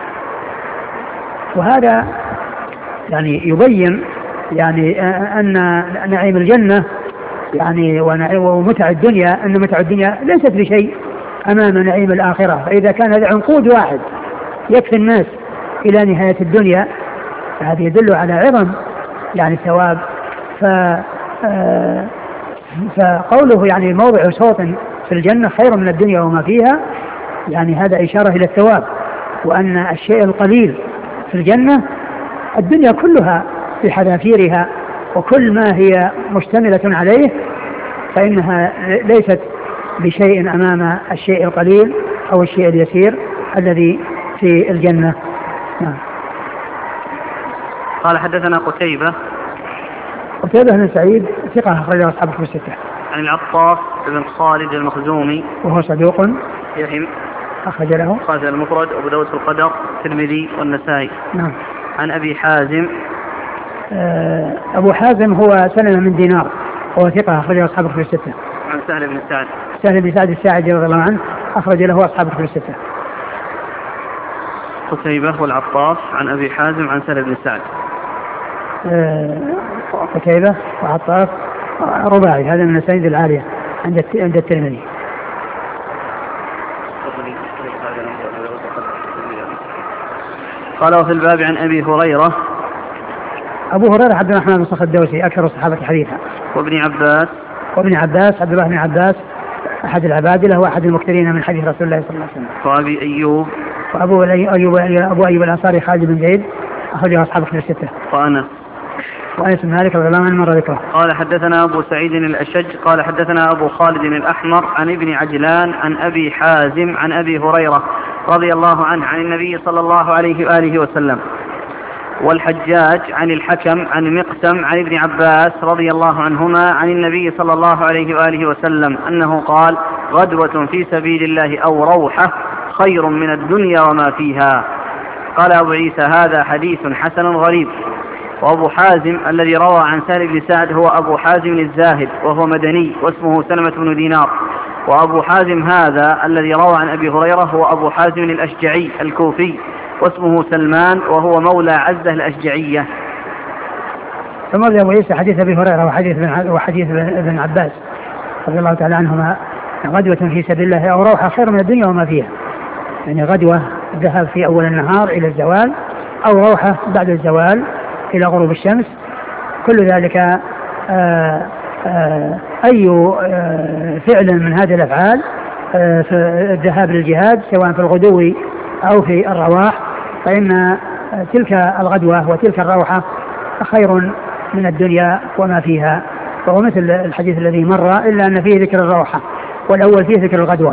وهذا يعني يبين يعني أن نعيم الجنة يعني ومتع الدنيا، أن متع الدنيا ليست بشيء أمام نعيم الآخرة. فإذا كان هذا عنقود واحد يكفي الناس إلى نهاية الدنيا، فهذا يدل على عظم يعني الثواب. ف فقوله يعني موضع صوت في الجنة خير من الدنيا وما فيها، يعني هذا إشارة إلى الثواب، وأن الشيء القليل في الجنة الدنيا كلها بحذافيرها وكل ما هي مشتملة عليه فإنها ليست بشيء أمام الشيء القليل أو الشيء اليسير الذي في الجنة. نعم. قال: حدثنا قتيبة قتيبة بن سعيد ثقة أخرجه أصحاب الكتب الستة. عن العطاف بن خالد المخزومي وهو صدوق يهم أخرج له خالد المفرد وأبو داود في القدر الترمذي والنسائي. نعم. عن أبي حازم أبو حازم هو سلمة من دينار وهو ثقة أخرجه أصحاب الكتب الستة. عن سهل بن سعد سهل بن سعد الساعدي رضي الله عنه أخرج له أصحاب الكتب الستة. قتيبة والعطاف عن أبي حازم عن سهل بن سعد. قتيبة وعطاف رباعي، هذا من الأسانيد العالية عند عند الترمذي. قال وفي الباب عن أبي هريرة. أبو هريرة عبد الرحمن بن صخر الدوسي أكثر الصحابة حديثا. وابن عباس. وابن عباس عبد الله بن عباس أحد العبادلة وأحد المكثرين من حديث رسول الله صلى الله عليه وسلم. وأبي أيوب. وأبو أيوب أبو أيوب الأنصاري خالد بن زيد أخرجه أصحاب كتب الستة. وأنس. وأنس بن مالك رضي الله عنه مر ذكره. قال حدثنا أبو سعيد الأشج قال حدثنا أبو خالد الأحمر عن ابن عجلان عن أبي حازم عن أبي هريرة رضي الله عنه عن النبي صلى الله عليه وآله وسلم. والحجاج عن الحكم عن مقسم عن ابن عباس رضي الله عنهما عن النبي صلى الله عليه وآله وسلم أنه قال غدوة في سبيل الله أو روحة خير من الدنيا وما فيها. قال أبو عيسى هذا حديث حسن غريب. وأبو حازم الذي روى عن سهل بن سعد هو أبو حازم الزاهد وهو مدني واسمه سلمة بن دينار. وأبو حازم هذا الذي روى عن أبي هريرة هو أبو حازم الأشجعي الكوفي واسمه سلمان وهو مولى عزة الأشجعية. ثم روى أبو عيسى حديث أبي هريرة وحديث وحديث ابن عباس رضي الله تعالى عنهما غدوة في سبيل الله أو روحة خير من الدنيا وما فيها. يعني غدوة ذهب في أول النهار إلى الزوال أو روحة بعد الزوال إلى غروب الشمس. كل ذلك آآ آآ أي فعل من هذه الأفعال في الذهاب للجهاد سواء في الغدو أو في الرواح فإن تلك الغدوة وتلك الروحة خير من الدنيا وما فيها. فهو مثل الحديث الذي مر إلا أن فيه ذكر الروحة والأول فيه ذكر الغدوة.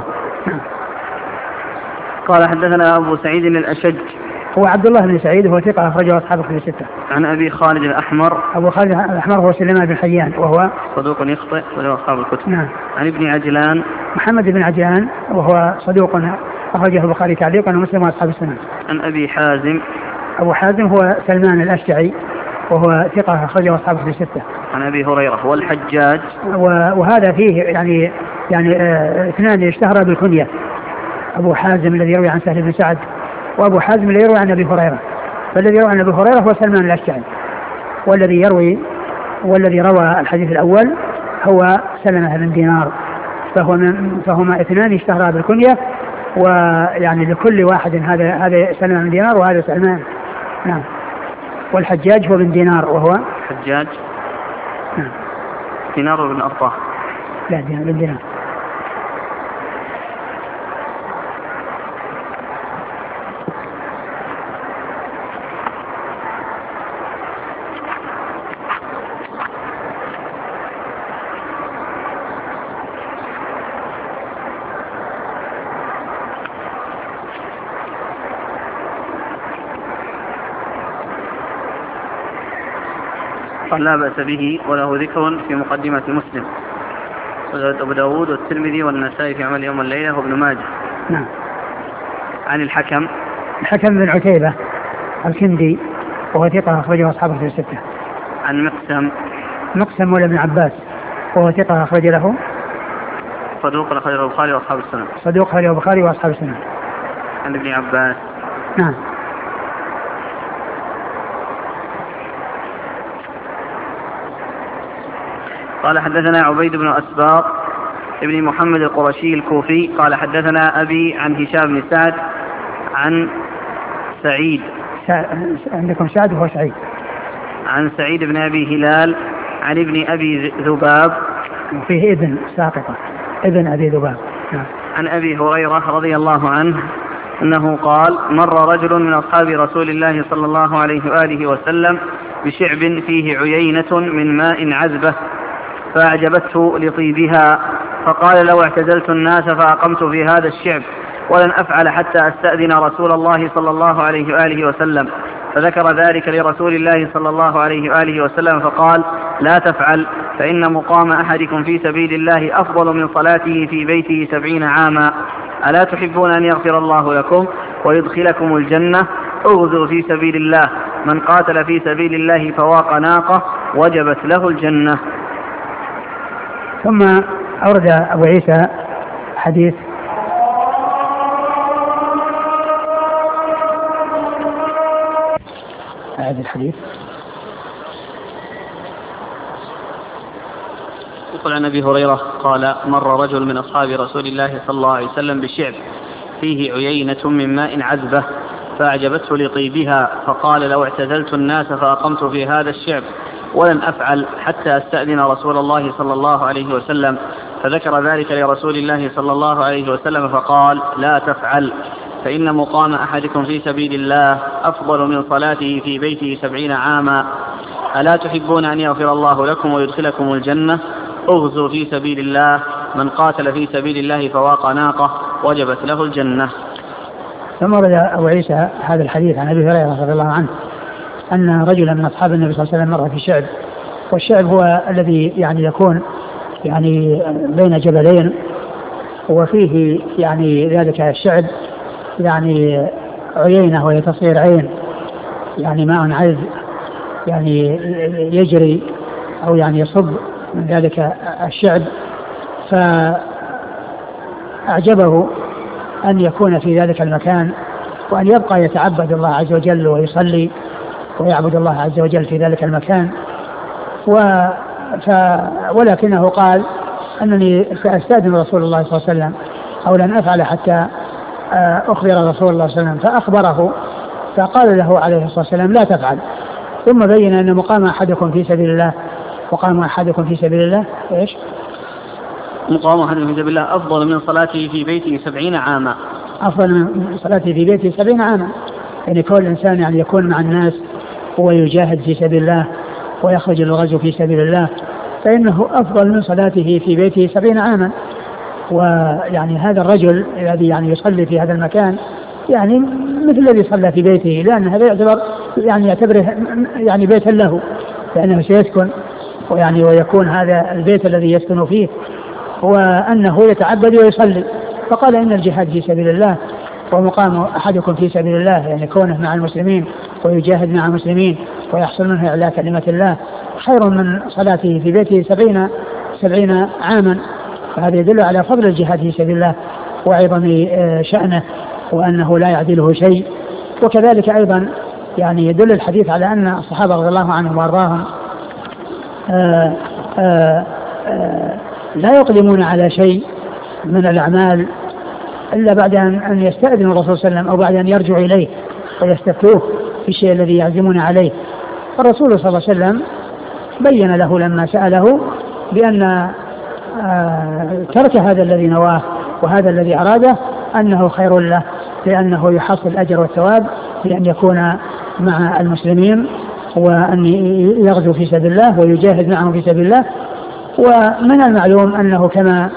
قال حدثنا أبو سعيد الأشج هو عبد الله بن سعيد هو ثقة أخرجه أصحاب كتب الستة. عن أبي خالد الأحمر. أبو خالد الأحمر هو سليمان بن حيان وهو صدوق يخطئ وله أصحاب الكتب. نعم. عن ابن عجلان محمد بن عجلان وهو صدوق أخرجه البخاري تعليقا ومسلم وأصحاب السنن. عن أبي حازم. أبو حازم هو سلمان الأشجعي وهو ثقة أخرجه أصحاب كتب الستة. عن أبي هريرة. والحجاج. وهذا فيه يعني يعني آه اثنان اشتهرا بالكنية أبو حازم الذي يروي عن سهل بن سعد وأبو حازم الذي يروي عن أبي هريرة. فالذي يروي عن أبي هريرة هو سلمان الأشجعي والذي يروي والذي روى الحديث الأول هو سلمة بن دينار. فهو من فهما اثنان اشتهرا بالكنية ويعني لكل واحد هذا هذا سلمة بن دينار وهذا سلمان. نعم. والحجاج هو بن دينار وهو حجاج. نعم. دينار بن أرطاه. لا دينار بن دينار. قال لا بأس به وله ذكر في مقدمة مسلم وزاد أبو داود والترمذي والنسائي في عمل يوم الليلة وابن ماجه. نعم. عن الحكم. الحكم بن عتيبة الكندي وهو ثقة أخرجه أصحابه في الستة. عن مقسم. مقسم ولا ابن عباس وهو ثقة أخرج له صدوق أخرجه البخاري وأصحاب السنن. صدوق أخرجه البخاري وأصحاب السنن. عن ابن عباس. نعم. قال حدثنا عبيد بن أسباط ابن محمد القرشي الكوفي قال حدثنا أبي عن هشام بن سعد عن سعيد. عندكم سعد وهو سعيد. عن سعيد بن أبي هلال عن ابن أبي ذباب وفيه ابن ساقطة ابن أبي ذباب. نعم. عن أبي هريرة رضي الله عنه أنه قال مر رجل من أصحاب رسول الله صلى الله عليه وآله وسلم بشعب فيه عيينة من ماء عذبة فأعجبته لطيبها فقال لو اعتزلت الناس فأقمت في هذا الشعب ولن أفعل حتى أستأذن رسول الله صلى الله عليه وآله وسلم. فذكر ذلك لرسول الله صلى الله عليه وآله وسلم فقال لا تفعل فإن مقام أحدكم في سبيل الله أفضل من صلاته في بيته سبعين عاما. ألا تحبون أن يغفر الله لكم ويدخلكم الجنة؟ اغزوا في سبيل الله من قاتل في سبيل الله فواق ناقة وجبت له الجنة. ثم أورد أبو عيسى حديث هذا الحديث يقول عن أبي هريرة قال مر رجل من أصحاب رسول الله صلى الله عليه وسلم بشعب فيه عيينة من ماء عذبة فأعجبته لطيبها، فقال: لو اعتزلت الناس فأقمت في هذا الشعب ولن أفعل حتى أستأذن رسول الله صلى الله عليه وسلم. فذكر ذلك لرسول الله صلى الله عليه وسلم فقال: لا تفعل، فإن مقام أحدكم في سبيل الله أفضل من صلاته في بيته سبعين عاما. ألا تحبون أن يغفر الله لكم ويدخلكم الجنة؟ اغزوا في سبيل الله، من قاتل في سبيل الله فواق ناقة وجبت له الجنة. ثم ورد أبو عيسى هذا الحديث عن أبي هريرة رضي الله عنه أن رجلا من أصحاب النبي صلى الله عليه وسلم مر في شعب، والشعب هو الذي يعني يكون يعني بين جبلين، وفيه يعني ذلك الشعب يعني عيينة وهي تصير عين، يعني ماء عذب يعني يجري أو يعني يصب من ذلك الشعب. فأعجبه أن يكون في ذلك المكان وأن يبقى يتعبد الله عز وجل ويصلي ويعبد الله عز وجل في ذلك المكان. و ف... ولكنه قال أنني سأستأذن رسول الله صلى الله عليه وسلم أو لن أفعل حتى أخبر رسول الله صلى الله عليه وسلم، فأخبره فقال له عليه الصلاة والسلام: لا تفعل. ثم بين أن مقام أحدكم في سبيل الله مقام أحدكم في سبيل الله إيش؟ مقام أحدكم في سبيل الله أفضل من صلاته في بيته سبعين عاما. أفضل من صلاته في بيته سبعين عاما، يعني كل إنسان يعني يكون مع الناس ويجاهد في سبيل الله ويخرج للغزو في سبيل الله، فإنه أفضل من صلاته في بيته سبعين عاما. ويعني هذا الرجل الذي يعني يصلي في هذا المكان يعني مثل الذي صلى في بيته، لأن هذا يعتبر يعني يعتبره يعني بيتا له، لأنه سيسكن ويعني ويكون هذا البيت الذي يسكن فيه، وأنه يتعبد ويصلي. فقال: إن الجهاد في سبيل الله ومقام أحدكم في سبيل الله، يعني كونه مع المسلمين ويجاهد مع المسلمين ويحصل منه إعلاء كلمة الله، خير من صلاته في بيته سبعين سبعين عاما. فهذا يدل على فضل الجهاد في سبيل الله وعظم شأنه وأنه لا يعدله شيء. وكذلك أيضا يعني يدل الحديث على أن الصحابة رضي الله عنهم وارضاهم آآ آآ آآ لا يقدمون على شيء من الأعمال إلا بعد أن يستأذن الرسول صلى الله عليه وسلم أو بعد أن يرجعوا إليه ويستفتوه في الشيء الذي يعزمون عليه. الرسول صلى الله عليه وسلم بين له لما سأله بأن ترك هذا الذي نواه وهذا الذي أراده أنه خير له، لأنه يحصل الأجر والثواب بأن يكون مع المسلمين وأن يغزو في سبيل الله ويجاهد معهم في سبيل الله. ومن المعلوم أنه كما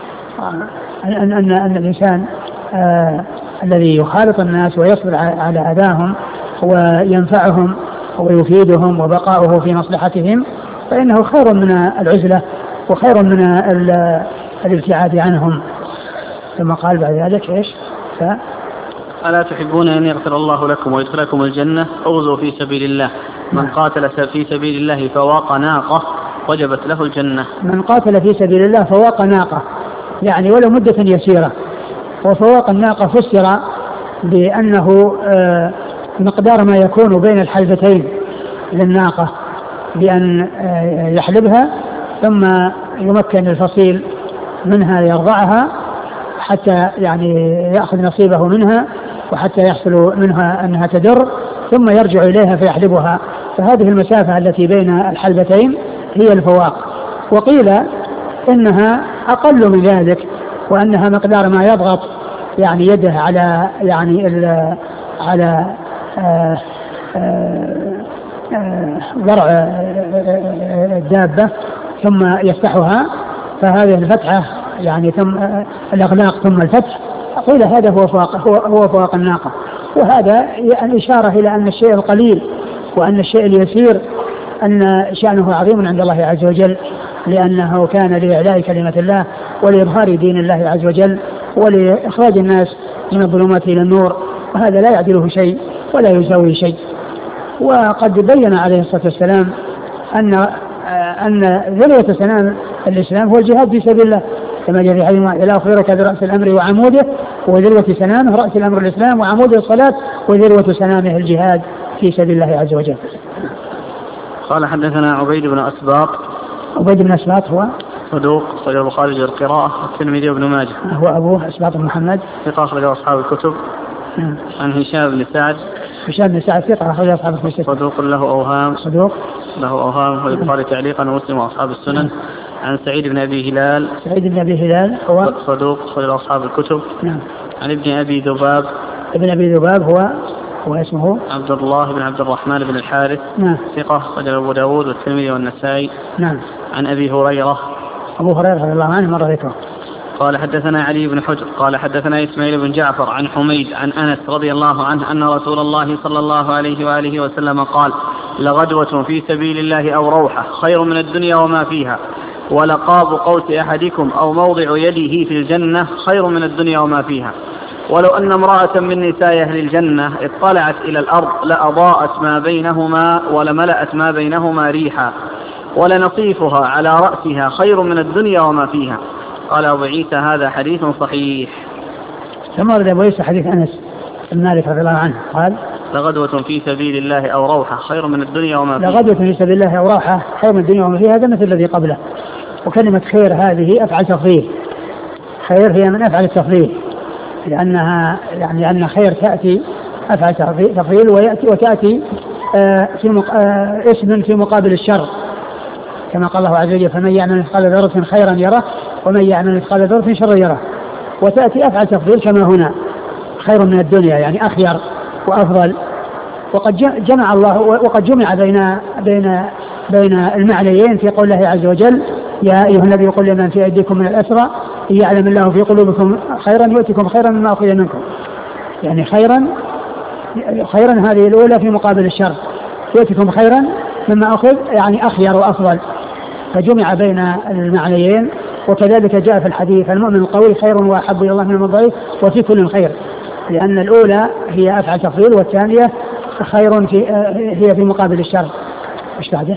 أن, أن, أن الإنسان آه الذي يخالط الناس ويصبر على أذاهم وينفعهم ويفيدهم وبقاؤه في مصلحتهم فإنه خير من العزلة وخير من الابتعاد عنهم. ثم قال بعد ذلك إيش؟ ف... ألا تحبون أن يغفر الله لكم ويدخلكم الجنة؟ اغزوا في سبيل الله، من قاتل في سبيل الله فواق ناقة وجبت له الجنة. من قاتل في سبيل الله فواق ناقة، يعني ولو مدة يسيرة. وفواق الناقة فسر بأنه مقدار ما يكون بين الحلبتين للناقة، بأن يحلبها ثم يمكن الفصيل منها يرضعها حتى يعني يأخذ نصيبه منها وحتى يحصل منها أنها تدر ثم يرجع إليها فيحلبها. فهذه المسافة التي بين الحلبتين هي الفواق. وقيل إنها أقل من ذلك، وأنها مقدار ما يضغط يعني يده على يعني ال على آآ آآ ضرع الدابة ثم يفتحها، فهذه الفتحة يعني ثم الإغلاق ثم الفتح. قيل هذا هو فواق هو, هو فواق الناقة. وهذا الإشارة إلى أن الشيء القليل وأن الشيء اليسير أن شأنه عظيم عند الله عز وجل، لأنه كان لإعلاء كلمة الله ولإظهار دين الله عز وجل ولإخراج الناس من الظلمات إلى النور، وهذا لا يعدله شيء ولا يساوي شيء. وقد بين عليه الصلاة والسلام أن أن ذروة سنام الإسلام هو الجهاد في سبيل الله، كما جاء في حديث لا أخبرك برأس الأمر وعموده، وذروة سنامه رأس الأمر الإسلام وعموده الصلاة، وذروة سنامه الجهاد في سبيل الله عز وجل. قال حدثنا عبيد بن أسباط. عبيد بن أسباط هو صدوق أخرج البخاري القراءة والترمذي وابن ماجه. هو أبوه أسباط بن محمد ثقة أخرج أصحاب الكتب عن هشام بن سعد. هشام بن سعد ثقة أخرج أصحاب الكتب الستة. صدوق له أوهام. صدوق له أوهام والبخاري تعليقا ومسلم وأصحاب السنن. عن سعيد بن أبي هلال. سعيد بن أبي هلال هو صدوق أخرج أصحاب الكتب. نعم. عن ابن أبي ذباب. ابن أبي ذباب هو هو اسمه عبد الله بن عبد الرحمن بن الحارث. نعم. ثقة أخرج أبو داود والترمذي والنسائي. نعم. عن أبي هريرة. أبو هريرة رضي الله عنه مر ذكره. قال حدثنا علي بن حجر قال حدثنا إسماعيل بن جعفر عن حميد عن أنس رضي الله عنه أن رسول الله صلى الله عليه وآله وسلم قال لغدوة في سبيل الله أو روحة خير من الدنيا وما فيها ولقاب قوس أحدكم أو موضع يده في الجنة خير من الدنيا وما فيها ولو أن امرأة من نساء أهل الجنة اطلعت إلى الأرض لأضاءت ما بينهما ولملأت ما بينهما ريحا ولنصيفها على رأسها خير من الدنيا وما فيها. قال أبو عيسى هذا حديث صحيح. ثم ورد أبو عيسى حديث أنس بن مالك رضي الله عنه قال لغدوة في سبيل الله أو روحة خير من الدنيا وما فيها. لغدوة في سبيل الله أو روحة خير من الدنيا وما فيها هذا مثل الذي قبله. وكلمة خير هذه أفعل تفضيل. خير هي من أفعل التفضيل لأنها يعني لأن خير تأتي أفعل تفضيل ويأتي وتأتي آه في مق... آه اسم في مقابل الشر كما قال الله عز وجل فمن يعمل مثقال ذرة خيرا يره ومن يعمل مثقال ذرة شرا يره. وتأتي أفعل تفضيل كما هنا خير من الدنيا يعني أخير وأفضل. وقد جمع الله وقد جمع بين بين بين المعنيين في قول الله عز وجل يا أيها النبي قل لمن في أيديكم من الأسرى إن يعلم الله في قلوبكم خيرا يؤتكم خيرا مما أخذ منكم. يعني خيرا خيرا هذه الأولى في مقابل الشر يؤتكم خيرا مما أخذ يعني أخير وأفضل. فجمع بين المعنيين. وكذلك جاء في الحديث المؤمن القوي خير وأحب إلى الله من الضعيف وفي كل خير لأن الأولى هي أفعل تفضيل والثانية خير في هي في مقابل الشر. ايش بعده؟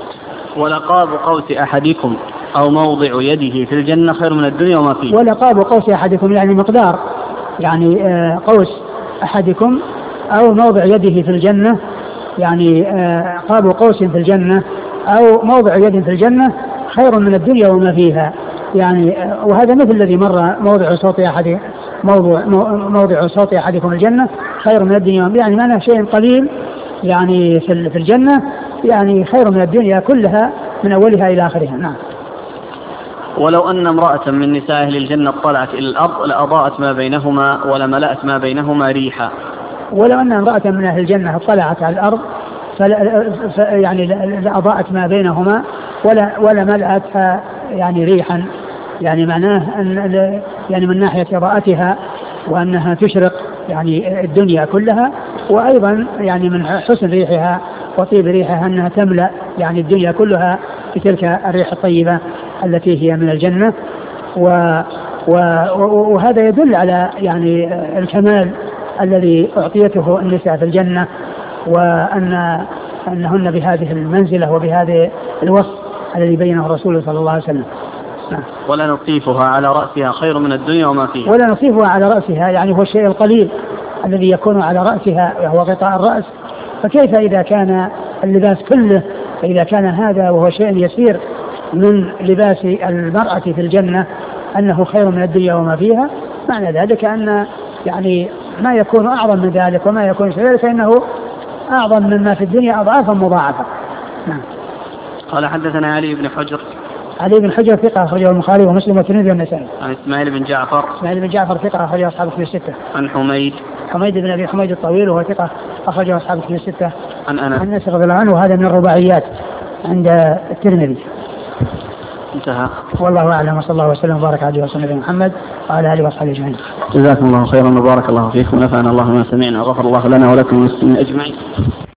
ولقاب قوس أحدكم أو موضع يده في الجنة خير من الدنيا وما فيها. ولقاب قوس أحدكم يعني مقدار يعني قوس أحدكم أو موضع يده في الجنة يعني قاب قوس في الجنة أو موضع يد في الجنة خير من الدنيا وما فيها يعني. وهذا مثل الذي مر موضع صوت أحد موضع موضع صوت أحدكم الجنة خير من الدنيا يعني معناه شيء قليل يعني في الجنة يعني خير من الدنيا كلها من أولها إلى آخرها. نعم. ولو أن امرأة من نساء أهل الجنة طلعت إلى الأرض لأضاءت ما بينهما ولملأت ما بينهما ريحا. ولو أن امرأة من أهل الجنة طلعت على الأرض يعني لأضاءت ما بينهما ولا ولا ملأتها يعني ريحا يعني معناه أن يعني من ناحية إضاءتها وأنها تشرق يعني الدنيا كلها وأيضا يعني من حسن ريحها وطيب ريحها أنها تملأ يعني الدنيا كلها بتلك الريح الطيبة التي هي من الجنة. و وهذا يدل على يعني الكمال الذي أعطيته النساء في الجنة وأن أنهن بهذه المنزلة وبهذه الوصف الذي بينه الرسول صلى الله عليه وسلم. ولا نصيفها على رأسها خير من الدنيا وما فيها. ولا نصيفها على رأسها يعني هو الشيء القليل الذي يكون على رأسها وهو غطاء الرأس. فكيف إذا كان اللباس كله فإذا كان هذا وهو شيء يسير من لباس المرأة في الجنة أنه خير من الدنيا وما فيها معنى ذلك أن يعني ما يكون أعظم من ذلك وما يكون ذلك فإنه أعظم مما في الدنيا أضعافا مضاعفة. نعم. قال حدثنا علي بن حجر. علي بن حجر ثقة أخرجه البخاري ومسلم والترمذي والنسائي. عن إسماعيل بن جعفر. إسماعيل بن جعفر ثقة أخرجه أصحاب الكتب الستة. عن حميد. حميد بن أبي حميد الطويل وهو ثقة أخرجه أصحاب الكتب الستة. عن أنس. عن أنس رضي الله عنه وهذا من الرباعيات عند الترمذي. انتهى. والله أعلم وصلى الله وسلم وبارك على وسلم محمد وعلى آله وصحبه أجمعين. جزاكم الله خيرا وبارك الله فيكم ونفعنا الله ما سمعنا وغفر الله لنا ولكم المسلمين أجمعين.